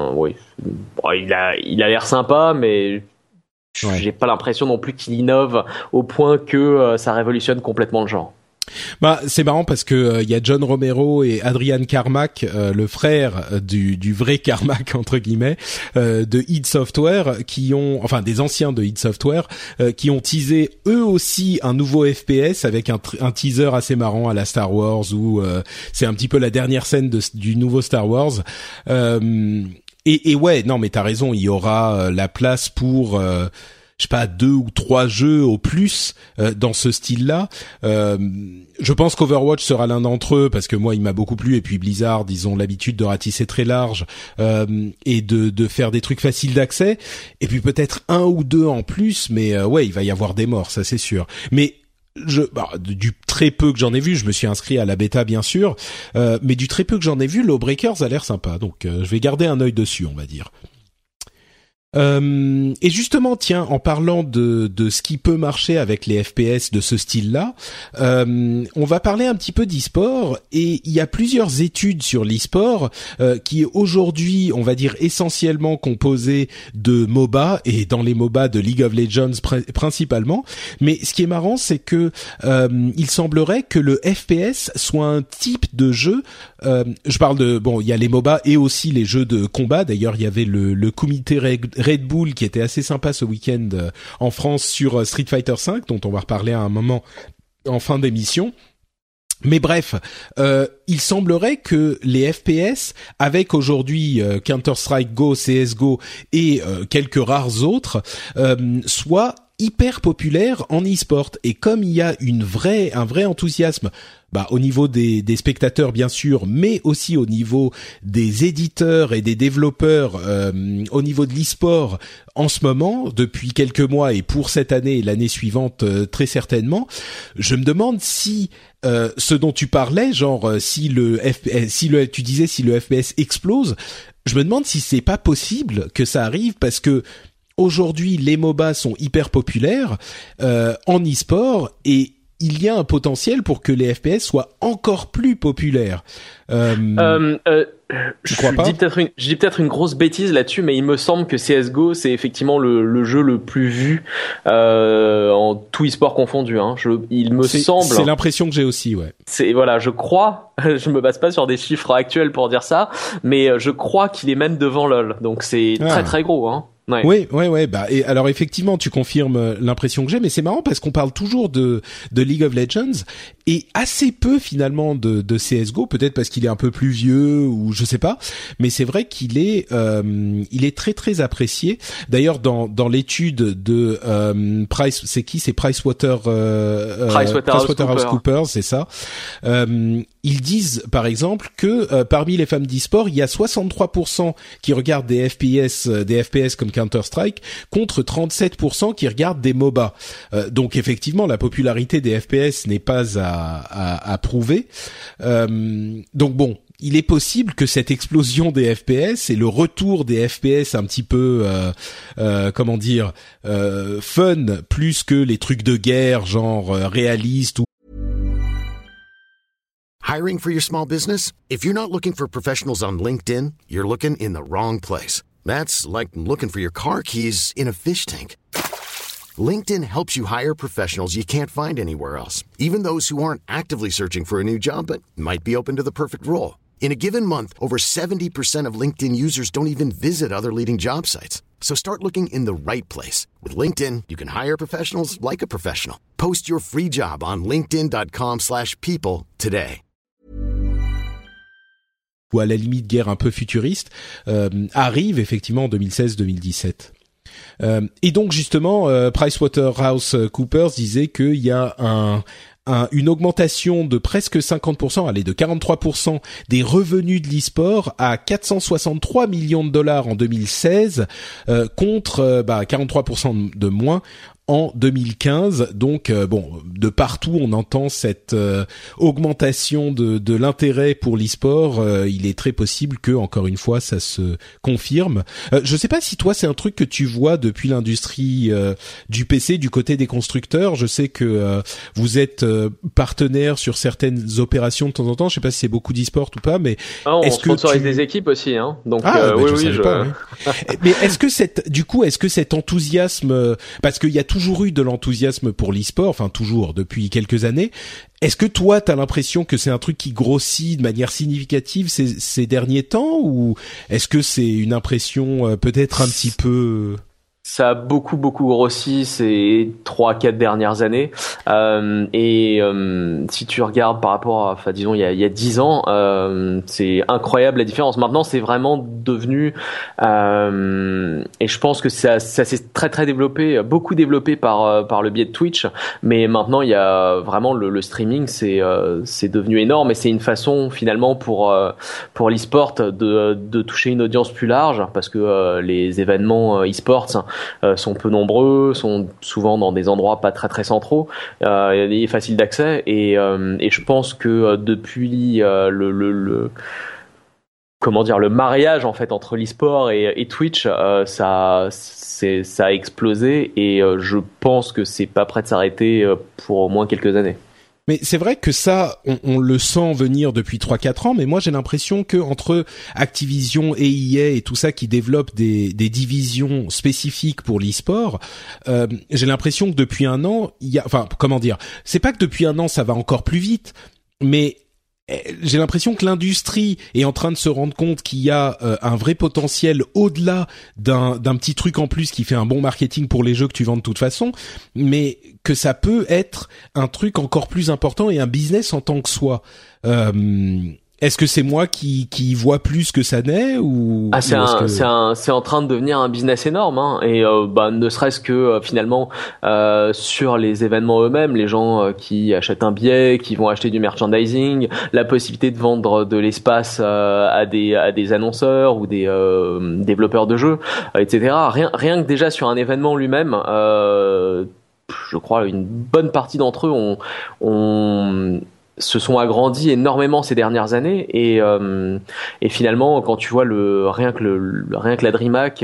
a l'air sympa, mais j'ai pas l'impression non plus qu'il innove au point que ça révolutionne complètement le genre. Bah, c'est marrant parce que y a John Romero et Adrian Carmack, le frère du vrai Carmack entre guillemets, de id Software, des anciens de id Software, qui ont teasé eux aussi un nouveau FPS avec un teaser assez marrant à la Star Wars où c'est un petit peu la dernière scène du nouveau Star Wars. Et ouais, non mais t'as raison, il y aura la place pour je sais pas 2 ou 3 jeux au plus dans ce style-là. Je pense qu'Overwatch sera l'un d'entre eux parce que moi il m'a beaucoup plu, et puis Blizzard, ils ont l'habitude de ratisser très large et de faire des trucs faciles d'accès, et puis peut-être 1 ou 2 en plus, mais ouais, il va y avoir des morts, ça c'est sûr. Mais du très peu que j'en ai vu, je me suis inscrit à la bêta bien sûr, mais du très peu que j'en ai vu, Lawbreakers a l'air sympa, donc je vais garder un œil dessus, on va dire. Et justement, tiens, en parlant de ce qui peut marcher avec les FPS de ce style-là, on va parler un petit peu d'e-sport, et il y a plusieurs études sur l'e-sport qui est aujourd'hui, on va dire, essentiellement composée de MOBA, et dans les MOBA de League of Legends principalement. Mais ce qui est marrant, c'est que il semblerait que le FPS soit un type de jeu. Je parle il y a les MOBA et aussi les jeux de combat. D'ailleurs, il y avait le comité Red Bull qui était assez sympa ce week-end en France sur Street Fighter V, dont on va reparler à un moment en fin d'émission. Mais bref, il semblerait que les FPS, avec aujourd'hui Counter-Strike Go, CSGO et quelques rares autres, soient hyper populaires en e-sport. Et comme il y a un vrai enthousiasme au niveau des spectateurs bien sûr, mais aussi au niveau des éditeurs et des développeurs, au niveau de l'e-sport en ce moment, depuis quelques mois, et pour cette année et l'année suivante très certainement, je me demande si ce dont tu parlais, genre si le FPS explose, je me demande si c'est pas possible que ça arrive, parce que aujourd'hui les MOBA sont hyper populaires en e-sport, et il y a un potentiel pour que les FPS soient encore plus populaires. Tu crois pas ? Je dis peut-être une grosse bêtise là-dessus, mais il me semble que CSGO, c'est effectivement le jeu le plus vu en tout e-sport confondu. C'est l'impression que j'ai aussi, ouais. Je crois, je me base pas sur des chiffres actuels pour dire ça, mais je crois qu'il est même devant LoL. Donc c'est très très gros, hein. Ouais. Oui. Et alors effectivement, tu confirmes l'impression que j'ai, mais c'est marrant parce qu'on parle toujours de League of Legends et assez peu finalement de CS:GO, peut-être parce qu'il est un peu plus vieux ou je sais pas, mais c'est vrai qu'il est très très apprécié. D'ailleurs, dans l'étude de c'est PricewaterhouseCoopers, c'est ça. Ils disent par exemple que parmi les femmes d'e-sport, il y a 63% qui regardent des FPS comme Counter-Strike, contre 37% qui regardent des MOBA. Donc effectivement, la popularité des FPS n'est pas à prouver. Donc bon, il est possible que cette explosion des FPS et le retour des FPS un petit peu fun, plus que les trucs de guerre genre réalistes. Hiring for your small business? If you're not looking for professionals on LinkedIn, you're looking in the wrong place. That's like looking for your car keys in a fish tank. LinkedIn helps you hire professionals you can't find anywhere else, even those who aren't actively searching for a new job but might be open to the perfect role. In a given month, over 70% of LinkedIn users don't even visit other leading job sites. So start looking in the right place. With LinkedIn, you can hire professionals like a professional. Post your free job on linkedin.com/people today. Ou à la limite guerre un peu futuriste, arrive effectivement en 2016-2017. Et donc justement, PricewaterhouseCoopers disait qu'il y a une augmentation de presque 50%, allez, de 43% des revenus de l'e-sport à 463 millions de dollars en 2016, contre 43% de moins en 2015. Donc de partout on entend cette augmentation de l'intérêt pour l'e-sport. Il est très possible que, encore une fois, ça se confirme. Je sais pas si toi c'est un truc que tu vois depuis l'industrie du PC, du côté des constructeurs. Je sais que vous êtes partenaire sur certaines opérations de temps en temps. Je sais pas si c'est beaucoup d'e-sport ou pas, mais on sponsorise des équipes aussi, hein. Donc oui. Mais est-ce que cet enthousiasme, parce qu'il y a toujours eu de l'enthousiasme pour l'e-sport, enfin toujours depuis quelques années. Est-ce que toi t'as l'impression que c'est un truc qui grossit de manière significative ces derniers temps, ou est-ce que c'est une impression peut-être un petit peu... Ça a beaucoup grossi ces 3-4 dernières années, si tu regardes par rapport à, disons il y a 10 ans, c'est incroyable la différence. Maintenant c'est vraiment devenu, et je pense que ça s'est très développé, beaucoup développé par le biais de Twitch, mais maintenant il y a vraiment le streaming, c'est devenu énorme, et c'est une façon finalement pour l'e-sport de toucher une audience plus large, parce que les événements e-sports sont peu nombreux, sont souvent dans des endroits pas très centraux, et faciles d'accès, et je pense que depuis le mariage en fait entre l'e-sport et Twitch, ça a explosé, et je pense que c'est pas prêt de s'arrêter pour au moins quelques années. Mais c'est vrai que ça, on le sent venir depuis 3-4 ans, mais moi j'ai l'impression que entre Activision et EA et tout ça qui développent des divisions spécifiques pour l'e-sport, j'ai l'impression que depuis un an, c'est pas que depuis un an ça va encore plus vite, mais j'ai l'impression que l'industrie est en train de se rendre compte qu'il y a un vrai potentiel au-delà d'un petit truc en plus qui fait un bon marketing pour les jeux que tu vends de toute façon, mais que ça peut être un truc encore plus important et un business en tant que soi. Est-ce que c'est moi qui vois plus que ça n'est, ou c'est en train de devenir un business énorme, hein, et ne serait-ce que finalement sur les événements eux-mêmes, les gens qui achètent un billet, qui vont acheter du merchandising, la possibilité de vendre de l'espace à des annonceurs ou des développeurs de jeux, etc. Rien que déjà sur un événement lui-même, je crois une bonne partie d'entre eux se sont agrandis énormément ces dernières années, et finalement quand tu vois rien que la DreamHack,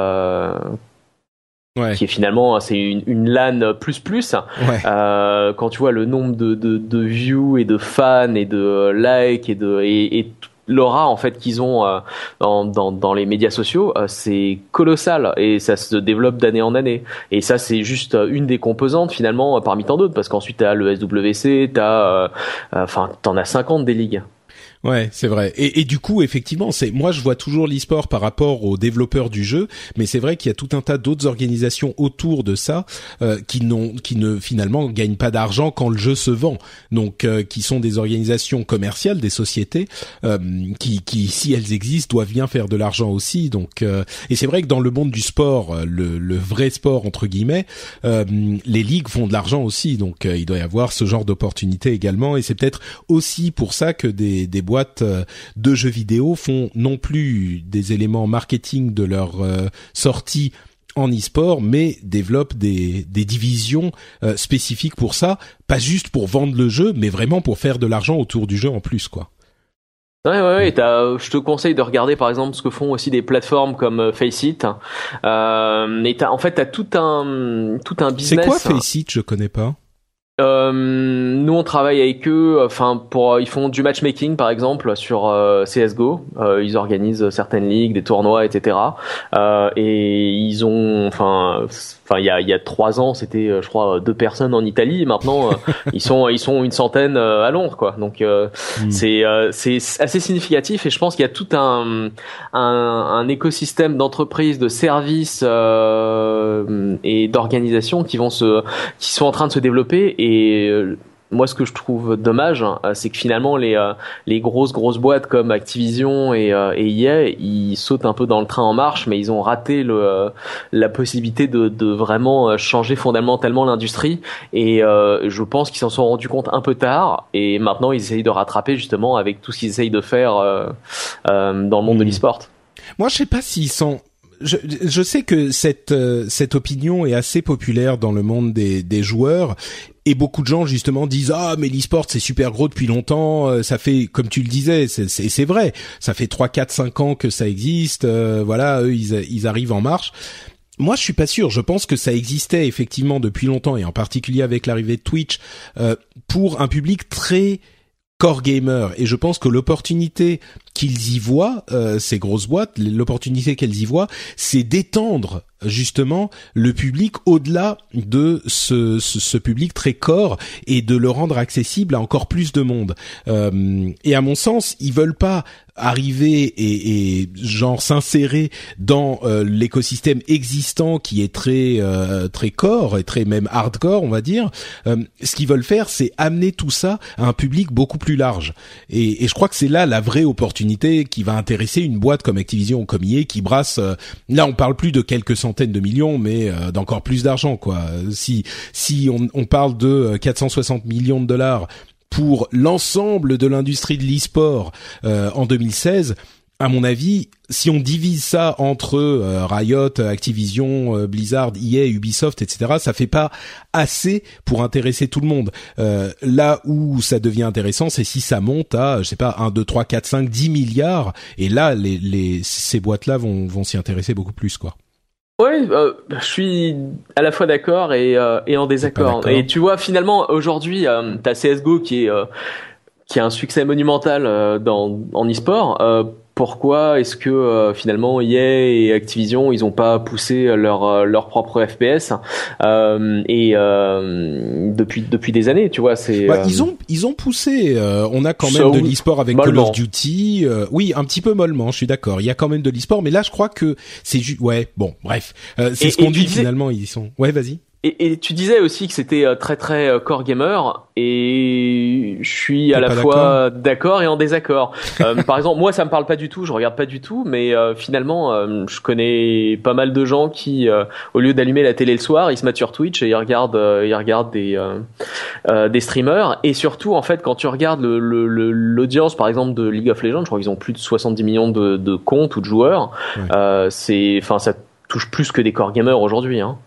qui est finalement c'est une LAN plus, quand tu vois le nombre de views et de fans et de likes et l'aura en fait qu'ils ont dans les médias sociaux, c'est colossal, et ça se développe d'année en année, et ça c'est juste une des composantes finalement parmi tant d'autres, parce qu'ensuite t'as le SWC, t'en as 50 des ligues. Ouais, c'est vrai. Et du coup, effectivement, moi je vois toujours l'e-sport par rapport aux développeurs du jeu, mais c'est vrai qu'il y a tout un tas d'autres organisations autour de ça qui ne finalement gagnent pas d'argent quand le jeu se vend. Donc qui sont des organisations commerciales, des sociétés qui si elles existent doivent bien faire de l'argent aussi. Donc et c'est vrai que dans le monde du sport, le vrai sport entre guillemets, les ligues font de l'argent aussi. Donc il doit y avoir ce genre d'opportunités également, et c'est peut-être aussi pour ça que des boîtes de jeux vidéo font non plus des éléments marketing de leur sortie en e-sport, mais développent des divisions spécifiques pour ça, pas juste pour vendre le jeu, mais vraiment pour faire de l'argent autour du jeu en plus, quoi. Ouais, je te conseille de regarder par exemple ce que font aussi des plateformes comme Faceit. Et t'as tout un business. C'est quoi Faceit? Je connais pas. Nous on travaille avec eux, ils font du matchmaking par exemple sur CS:GO, ils organisent certaines ligues, des tournois, etc. Et ils ont, il y a 3 ans c'était je crois 2 personnes en Italie, et maintenant ils sont une centaine à Londres, quoi. Donc c'est assez significatif, et je pense qu'il y a tout un écosystème d'entreprises, de services et d'organisations qui sont en train de se développer, et moi, ce que je trouve dommage, c'est que finalement les grosses boîtes comme Activision et EA, ils sautent un peu dans le train en marche, mais ils ont raté la possibilité de vraiment changer fondamentalement l'industrie. Et je pense qu'ils s'en sont rendus compte un peu tard. Et maintenant, ils essayent de rattraper justement avec tout ce qu'ils essayent de faire dans le monde de l'e-sport. Moi, je sais pas s'ils sont. Je sais que cette opinion est assez populaire dans le monde des joueurs. Et beaucoup de gens justement disent mais l'e-sport c'est super gros depuis longtemps, ça fait comme tu le disais, c'est vrai, ça fait 3 4 5 ans que ça existe, voilà, eux ils arrivent en marche. Moi, je suis pas sûr. Je pense que ça existait effectivement depuis longtemps et en particulier avec l'arrivée de Twitch pour un public très core gamer, et je pense que l'opportunité qu'ils y voient, ces grosses boîtes, l'opportunité qu'elles y voient, c'est d'étendre justement le public au-delà de ce public très core et de le rendre accessible à encore plus de monde. Et à mon sens, ils veulent pas arriver et genre s'insérer dans l'écosystème existant qui est très core et très même hardcore, on va dire. Ce qu'ils veulent faire, c'est amener tout ça à un public beaucoup plus large. Et je crois que c'est là la vraie opportunité qui va intéresser une boîte comme Activision ou comme EA qui brasse. Là, on parle plus de quelques centaines de millions, mais d'encore plus d'argent, quoi. Si on parle de 460 millions de dollars pour l'ensemble de l'industrie de l'e-sport en 2016, à mon avis, si on divise ça entre Riot, Activision, Blizzard, EA, Ubisoft, etc., ça fait pas assez pour intéresser tout le monde. Là où ça devient intéressant, c'est si ça monte à, je sais pas, 1, 2, 3, 4, 5, 10 milliards, et là, ces boîtes-là vont s'y intéresser beaucoup plus, quoi. Ouais, je suis à la fois d'accord et en désaccord. Et tu vois, finalement, aujourd'hui, t'as CS:GO qui a un succès monumental en e-sport. Pourquoi est-ce que finalement EA et Activision ils ont pas poussé leur propre FPS depuis des années, tu vois, c'est ils ont poussé, on a quand même de l'e-sport avec Call of Duty, oui, un petit peu mollement, je suis d'accord. Il y a quand même de l'e-sport, mais là je crois que c'est ouais, bon, bref, c'est ce qu'on dit finalement, ils sont. Ouais, vas-y. Et tu disais aussi que c'était très très core gamer, et je suis à la fois d'accord et en désaccord. Par exemple, moi ça me parle pas du tout, je regarde pas du tout, mais finalement je connais pas mal de gens qui au lieu d'allumer la télé le soir, ils se mettent sur Twitch et ils regardent des streamers. Et surtout en fait quand tu regardes l'audience par exemple de League of Legends, je crois qu'ils ont plus de 70 millions de comptes ou de joueurs. Ouais. Ça touche plus que des core gamers aujourd'hui, hein.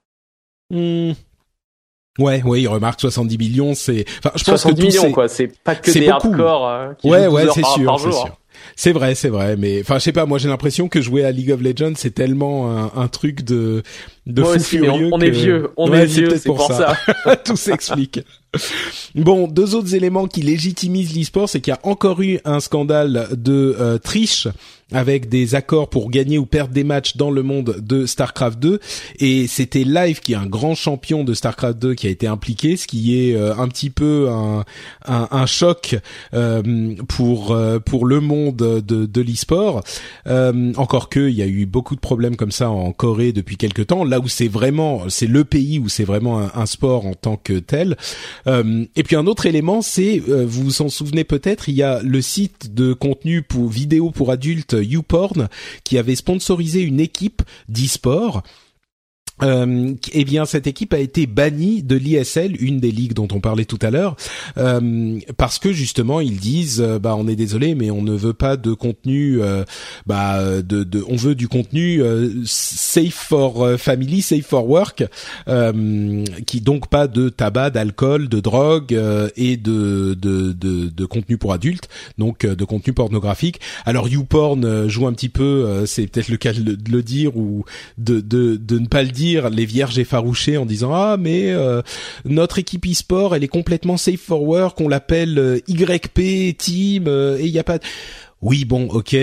Ouais, ils remarquent 70 millions, c'est. Enfin, je pense 70 que millions, quoi. C'est pas que des hardcore qui jouent 12 heures par jour. C'est vrai, mais enfin, je sais pas. Moi, j'ai l'impression que jouer à League of Legends, c'est tellement un truc de fou furieux. On est vieux, c'est pour ça. Tout s'explique. Bon, 2 autres éléments qui légitimisent l'e-sport, c'est qu'il y a encore eu un scandale de triche avec des accords pour gagner ou perdre des matchs dans le monde de StarCraft 2, et c'était Live qui est un grand champion de StarCraft 2 qui a été impliqué, ce qui est un petit peu un choc pour le monde de l'e-sport. Encore que il y a eu beaucoup de problèmes comme ça en Corée depuis quelque temps, là où c'est le pays où c'est vraiment un sport en tant que tel. Et puis un autre élément, c'est vous vous en souvenez peut-être, il y a le site de contenu pour vidéo pour adultes YouPorn qui avait sponsorisé une équipe d'e-sport. Eh bien, cette équipe a été bannie de l'ISL, une des ligues dont on parlait tout à l'heure, parce que justement ils disent, on est désolé, mais on ne veut pas de contenu, on veut du contenu safe for family, safe for work, qui donc pas de tabac, d'alcool, de drogue et de contenu pour adultes, donc de contenu pornographique. Alors YouPorn joue un petit peu, c'est peut-être le cas de le dire ou de ne pas le dire, les vierges effarouchées en disant mais notre équipe e-sport elle est complètement safe for work, on l'appelle YP team et il y a pas oui bon ok, mais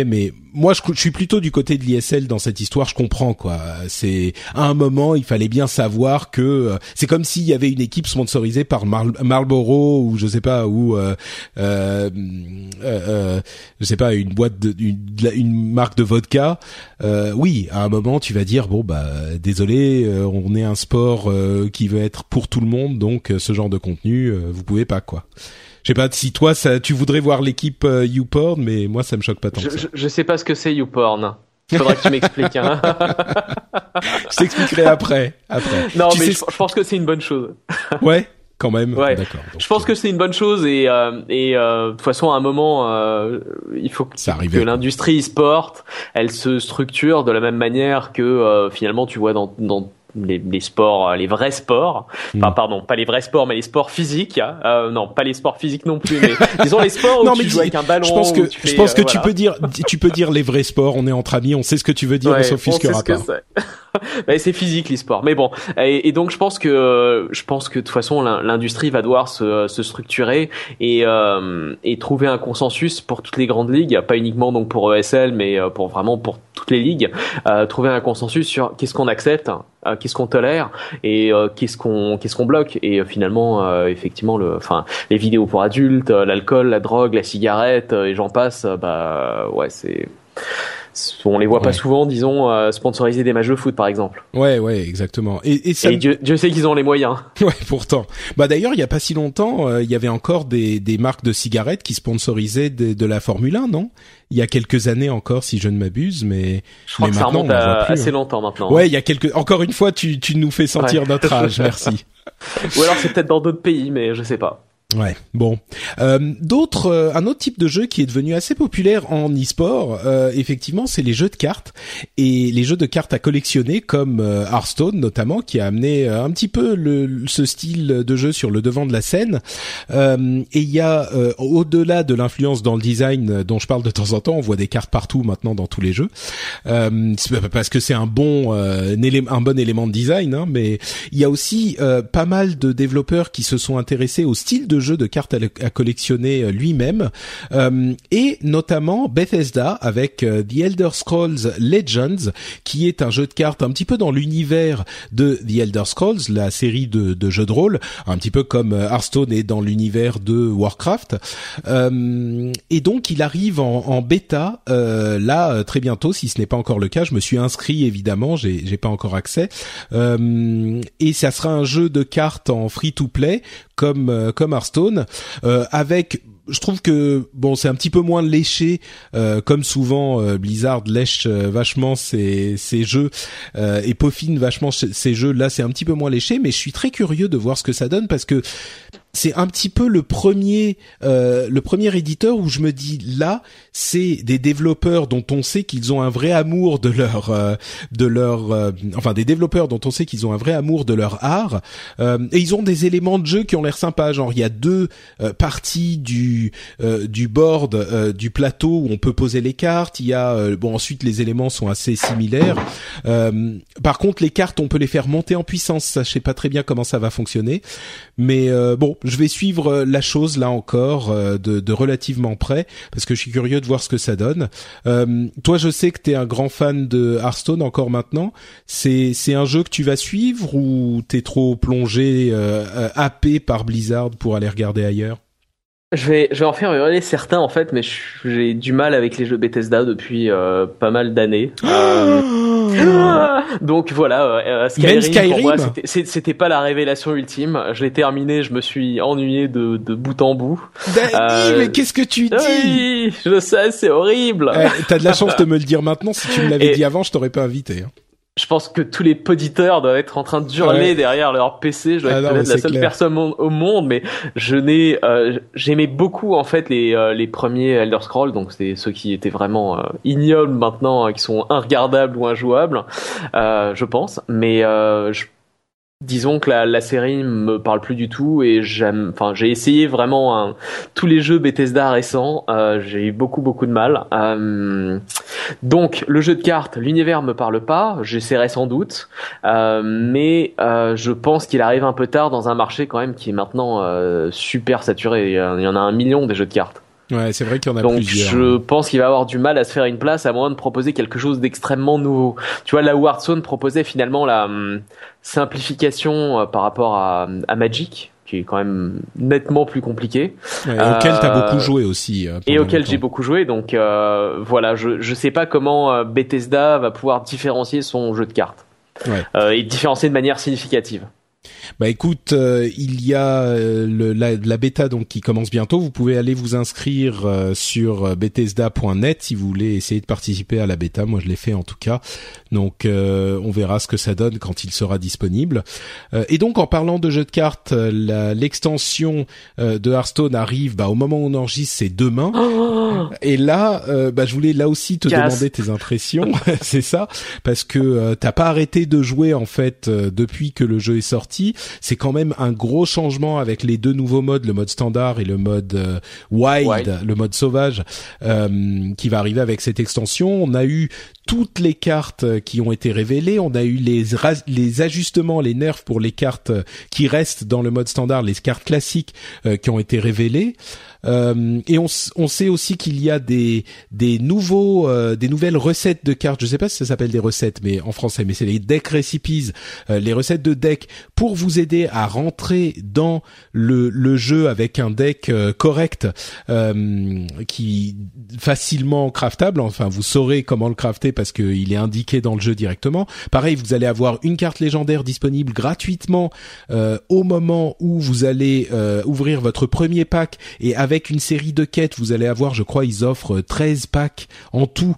moi, je suis plutôt du côté de l'ISL dans cette histoire. Je comprends, quoi. C'est à un moment, il fallait bien savoir que c'est comme s'il y avait une équipe sponsorisée par Marlboro ou je sais pas ou je sais pas une boîte une marque de vodka. Oui, à un moment, tu vas dire bon bah désolé, on est un sport qui veut être pour tout le monde, donc ce genre de contenu, vous pouvez pas, quoi. Je sais pas si toi tu voudrais voir l'équipe YouPorn, mais moi ça me choque pas tant que ça. Je sais pas ce que c'est YouPorn. Faudra que tu m'expliques. Hein. Je t'expliquerai après. Non, mais je pense que c'est une bonne chose. Ouais, quand même. Ouais. D'accord. Donc, je pense que c'est une bonne chose et de toute façon à un moment il faut que l'industrie e-sport elle se structure de la même manière que finalement tu vois dans les sports, les vrais sports. Enfin, pardon, pas les vrais sports, mais les sports physiques. Non, pas les sports physiques non plus, mais disons les sports où tu joues avec un ballon. Je pense que tu peux dire les vrais sports. On est entre amis, on sait ce que tu veux dire, on s'offusquera pas. Bah, c'est physique les sports, mais bon. Et donc je pense que de toute façon l'industrie va devoir se structurer et trouver un consensus pour toutes les grandes ligues, pas uniquement donc pour ESL, mais pour toutes les ligues, trouver un consensus sur qu'est-ce qu'on accepte, qu'est-ce qu'on tolère et qu'est-ce qu'on bloque. Et finalement effectivement les vidéos pour adultes, l'alcool, la drogue, la cigarette et j'en passe, on les voit pas souvent, disons, sponsoriser des matchs de foot, par exemple. Ouais, exactement. Et Dieu sait qu'ils ont les moyens. Ouais, pourtant. Bah d'ailleurs, il y a pas si longtemps, il y avait encore des marques de cigarettes qui sponsorisaient de la Formule 1, non? Il y a quelques années encore, si je ne m'abuse, mais je crois que ça remonte à assez longtemps maintenant. Ouais, il y a encore une fois, tu nous fais sentir notre âge, merci. Ou alors c'est peut-être dans d'autres pays, mais je sais pas. Ouais, bon. Un autre type de jeu qui est devenu assez populaire en e-sport, effectivement, c'est les jeux de cartes et les jeux de cartes à collectionner comme Hearthstone notamment, qui a amené un petit peu ce style de jeu sur le devant de la scène. Et il y a au-delà de l'influence dans le design dont je parle de temps en temps, on voit des cartes partout maintenant dans tous les jeux, parce que c'est un bon élément de design, hein, mais il y a aussi pas mal de développeurs qui se sont intéressés au style de jeu de cartes à collectionner lui-même, et notamment Bethesda avec The Elder Scrolls Legends, qui est un jeu de cartes un petit peu dans l'univers de The Elder Scrolls, la série de jeux de rôle, un petit peu comme Hearthstone est dans l'univers de Warcraft, et donc il arrive en bêta là très bientôt, si ce n'est pas encore le cas. Je me suis inscrit évidemment, j'ai pas encore accès, et ça sera un jeu de cartes en free-to-play comme Hearthstone, avec, je trouve que bon, c'est un petit peu moins léché, comme souvent Blizzard lèche vachement ses jeux et peaufine vachement ses jeux. Là, c'est un petit peu moins léché, mais je suis très curieux de voir ce que ça donne, parce que c'est un petit peu le premier éditeur où je me dis là, c'est des développeurs dont on sait qu'ils ont un vrai amour de leur des développeurs dont on sait qu'ils ont un vrai amour de leur art, et ils ont des éléments de jeu qui ont l'air sympas, genre il y a deux parties du board, du plateau où on peut poser les cartes. Il y a ensuite les éléments sont assez similaires. Par contre les cartes on peut les faire monter en puissance, ça je sais pas très bien comment ça va fonctionner, mais je vais suivre la chose là encore de relativement près, parce que je suis curieux de voir ce que ça donne. Toi, je sais que t'es un grand fan de Hearthstone encore maintenant. C'est un jeu que tu vas suivre ou t'es trop plongé, happé par Blizzard pour aller regarder ailleurs? Je vais en faire hurler certains en fait, mais j'ai du mal avec les jeux Bethesda depuis pas mal d'années. Donc voilà, Skyrim pour moi c'était pas la révélation ultime. Je l'ai terminé, je me suis ennuyé de bout en bout. Mais qu'est-ce que tu dis? Oui, je sais, c'est horrible. T'as de la chance de me le dire maintenant. Si tu me l'avais dit avant, je t'aurais pas invité. Hein. Je pense que tous les poditeurs doivent être en train de hurler derrière leur PC. Je dois être peut-être la seule personne au monde, mais j'aimais beaucoup en fait les premiers Elder Scrolls, donc c'est ceux qui étaient vraiment ignobles maintenant, qui sont inregardables ou injouables, je pense. Mais disons que la série me parle plus du tout, et j'ai essayé vraiment tous les jeux Bethesda récents, j'ai eu beaucoup de mal. Donc le jeu de cartes, l'univers me parle pas, j'essaierai sans doute, mais je pense qu'il arrive un peu tard dans un marché quand même qui est maintenant super saturé. Il y en a 1 million des jeux de cartes. Ouais, c'est vrai qu'il y en a donc plusieurs. je pense qu'il va avoir du mal à se faire une place à moins de proposer quelque chose d'extrêmement nouveau. Tu vois, là où Hearthstone proposait finalement la simplification par rapport à Magic, qui est quand même nettement plus compliqué. Ouais, auquel t'as beaucoup joué aussi. Et auquel j'ai beaucoup joué, donc voilà, je sais pas comment Bethesda va pouvoir différencier son jeu de cartes. Ouais. Et différencier de manière significative. Bah écoute, il y a la bêta donc qui commence bientôt. Vous pouvez aller vous inscrire sur Bethesda.net si vous voulez essayer de participer à la bêta. Moi, je l'ai fait en tout cas. Donc, on verra ce que ça donne quand il sera disponible. Et donc, en parlant de jeux de cartes, l'extension de Hearthstone arrive. Bah, au moment où on enregistre, c'est demain. Et là, je voulais là aussi te demander tes impressions. C'est ça, parce que t'as pas arrêté de jouer en fait depuis que le jeu est sorti. C'est quand même un gros changement avec les deux nouveaux modes, le mode standard et le mode wild, le mode sauvage, qui va arriver avec cette extension. On a eu toutes les cartes qui ont été révélées, on a eu les ajustements, les nerfs pour les cartes qui restent dans le mode standard, les cartes classiques qui ont été révélées. Et on sait aussi qu'il y a des nouvelles recettes de cartes. Je sais pas si ça s'appelle des recettes, mais en français, mais c'est les deck recipes, les recettes de deck pour vous aider à rentrer dans le jeu avec un deck correct, qui facilement craftable. Enfin, vous saurez comment le crafter parce qu'il est indiqué dans le jeu directement. Pareil, vous allez avoir une carte légendaire disponible gratuitement au moment où vous allez ouvrir votre premier pack, et avec une série de quêtes, vous allez avoir, je crois, ils offrent 13 packs en tout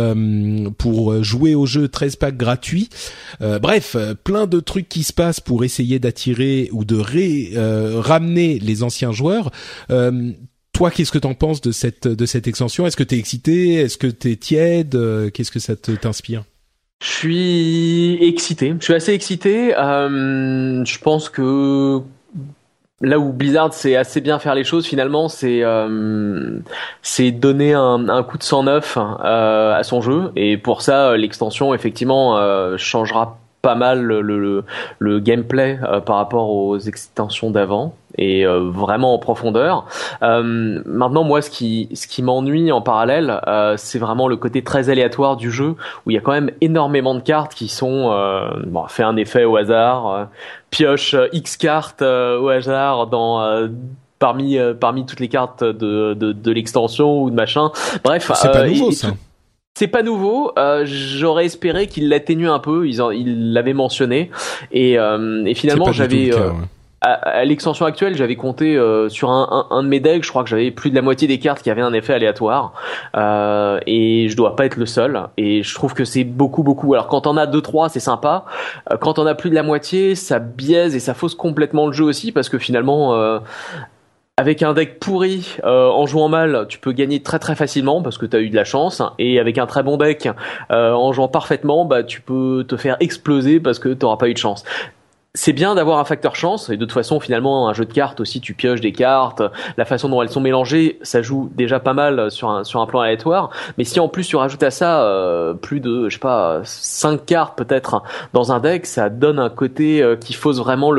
pour jouer au jeu, 13 packs gratuits. Bref, plein de trucs qui se passent pour essayer d'attirer ou de ramener les anciens joueurs. Toi, qu'est-ce que t'en penses de cette extension? Est-ce que t'es excité? Est-ce que t'es tiède? Qu'est-ce que ça t'inspire? Je suis excité. Je suis assez excité. Je pense que là où Blizzard sait assez bien faire les choses, finalement, c'est donner un coup de sang neuf à son jeu. Et pour ça, l'extension, effectivement, changera pas mal le gameplay par rapport aux extensions d'avant, et vraiment en profondeur. Maintenant, moi, ce qui m'ennuie en parallèle, c'est vraiment le côté très aléatoire du jeu, où il y a quand même énormément de cartes qui sont fait un effet au hasard, pioche X cartes au hasard dans parmi toutes les cartes de l'extension ou de machin. Bref, c'est pas nouveau ça. C'est pas nouveau. J'aurais espéré qu'il l'atténue un peu. Ils l'avaient mentionné, et finalement j'avais à l'extension actuelle, j'avais compté sur un de mes decks. Je crois que j'avais plus de la moitié des cartes qui avaient un effet aléatoire, et je dois pas être le seul. Et je trouve que c'est beaucoup. Alors quand on a 2-3, c'est sympa. Quand on a plus de la moitié, ça biaise et ça fausse complètement le jeu aussi, parce que finalement, avec un deck pourri, en jouant mal, tu peux gagner très très facilement parce que t'as eu de la chance. Et avec un très bon deck, en jouant parfaitement, tu peux te faire exploser parce que t'auras pas eu de chance. C'est bien d'avoir un facteur chance, et de toute façon, finalement, un jeu de cartes aussi, tu pioches des cartes, la façon dont elles sont mélangées, ça joue déjà pas mal sur un plan aléatoire. Mais si en plus tu rajoutes à ça plus de, 5 cartes peut-être dans un deck, ça donne un côté qui fausse vraiment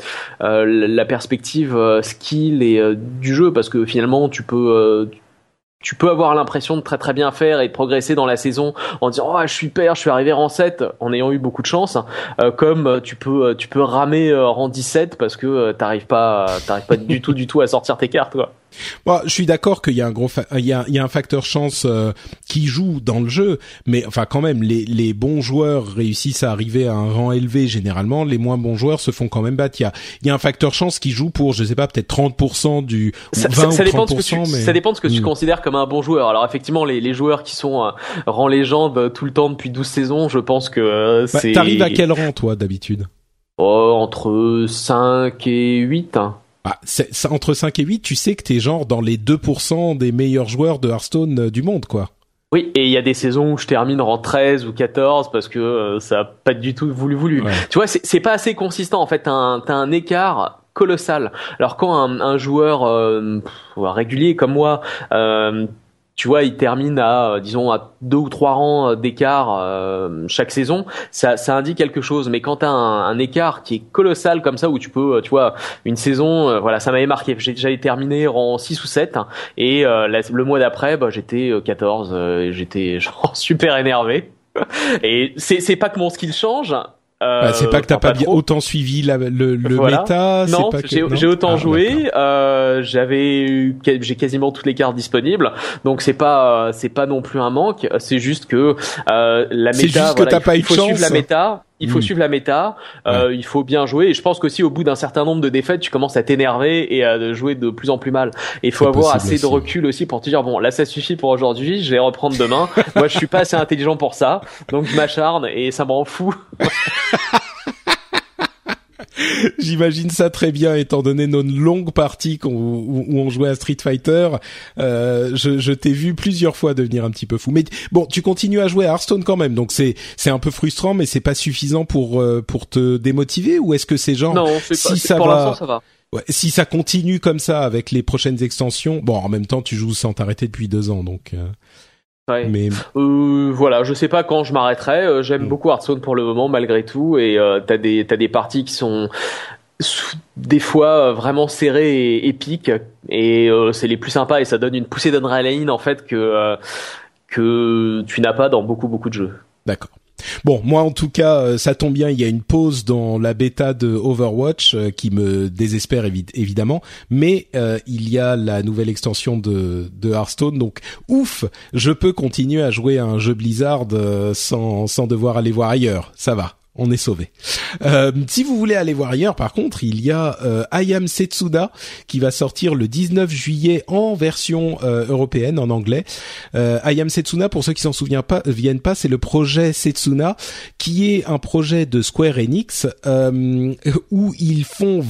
la perspective skill et du jeu, parce que finalement tu peux avoir l'impression de très très bien faire et de progresser dans la saison en disant je suis arrivé rang 7 en ayant eu beaucoup de chance, comme tu peux ramer rang 17 parce que t'arrives pas du tout à sortir tes cartes, quoi. Bon, je suis d'accord qu'il y a il y a un facteur chance qui joue dans le jeu, mais enfin quand même les bons joueurs réussissent à arriver à un rang élevé généralement, les moins bons joueurs se font quand même battre. Il y a un facteur chance qui joue pour, je sais pas, peut-être 30% du 20 ça ou 30%, ça dépend de ce que tu considères comme un bon joueur. Alors effectivement, les joueurs qui sont rang légende tout le temps depuis 12 saisons, je pense que c'est... T'arrives à quel rang toi d'habitude? Entre 5 et 8. Entre 5 et 8, tu sais que t'es genre dans les 2% des meilleurs joueurs de Hearthstone du monde, quoi. Oui, et il y a des saisons où je termine en 13 ou 14 parce que ça a pas du tout voulu. Ouais. Tu vois, c'est pas assez consistant. En fait, t'as un écart colossal. Alors quand un joueur régulier comme moi tu vois, ils terminent à, disons, à 2 ou 3 rangs d'écart chaque saison, ça indique quelque chose. Mais quand t'as un écart qui est colossal comme ça, où tu peux, tu vois, une saison, voilà, ça m'avait marqué. J'avais terminé rang 6 ou 7, hein, et le mois d'après, j'étais 14, et j'étais genre super énervé. Et c'est pas que mon skill change. C'est pas que t'as pas autant suivi le voilà. méta. Non, c'est pas que... j'ai autant joué. J'ai quasiment toutes les cartes disponibles, donc c'est pas non plus un manque. C'est juste que la méta. C'est juste que t'as pas eu de chance. Suivre la méta. Il faut suivre la méta. Il faut bien jouer. Et je pense qu'aussi au bout d'un certain nombre de défaites, tu commences à t'énerver et à jouer de plus en plus mal. Et il faut avoir assez de recul aussi pour te dire bon, là ça suffit pour aujourd'hui. Je vais reprendre demain. Moi, je suis pas assez intelligent pour ça, donc je m'acharne et ça me rend fou. J'imagine ça très bien, étant donné nos longues parties où on jouait à Street Fighter. Je t'ai vu plusieurs fois devenir un petit peu fou. Mais bon, tu continues à jouer à Hearthstone quand même, donc c'est un peu frustrant, mais c'est pas suffisant pour te démotiver, ou est-ce que c'est genre non, pour l'instant ça va. Ouais, si ça continue comme ça avec les prochaines extensions, bon, en même temps tu joues sans t'arrêter depuis 2 ans, donc. Ouais. Mais voilà, je sais pas quand je m'arrêterai. J'aime beaucoup Hearthstone pour le moment malgré tout, et t'as des parties qui sont des fois vraiment serrées et épiques, et c'est les plus sympas, et ça donne une poussée d'adrénaline en fait que tu n'as pas dans beaucoup de jeux. D'accord. Bon, moi en tout cas, ça tombe bien, il y a une pause dans la bêta de Overwatch qui me désespère évidemment, mais il y a la nouvelle extension de Hearthstone, donc ouf, je peux continuer à jouer à un jeu Blizzard sans devoir aller voir ailleurs, ça va. On est sauvé. Si vous voulez aller voir ailleurs, par contre, il y a I Am Setsuna qui va sortir le 19 juillet en version européenne, en anglais. I Am Setsuna, pour ceux qui s'en viennent pas, c'est le projet Setsuna, qui est un projet de Square Enix où ils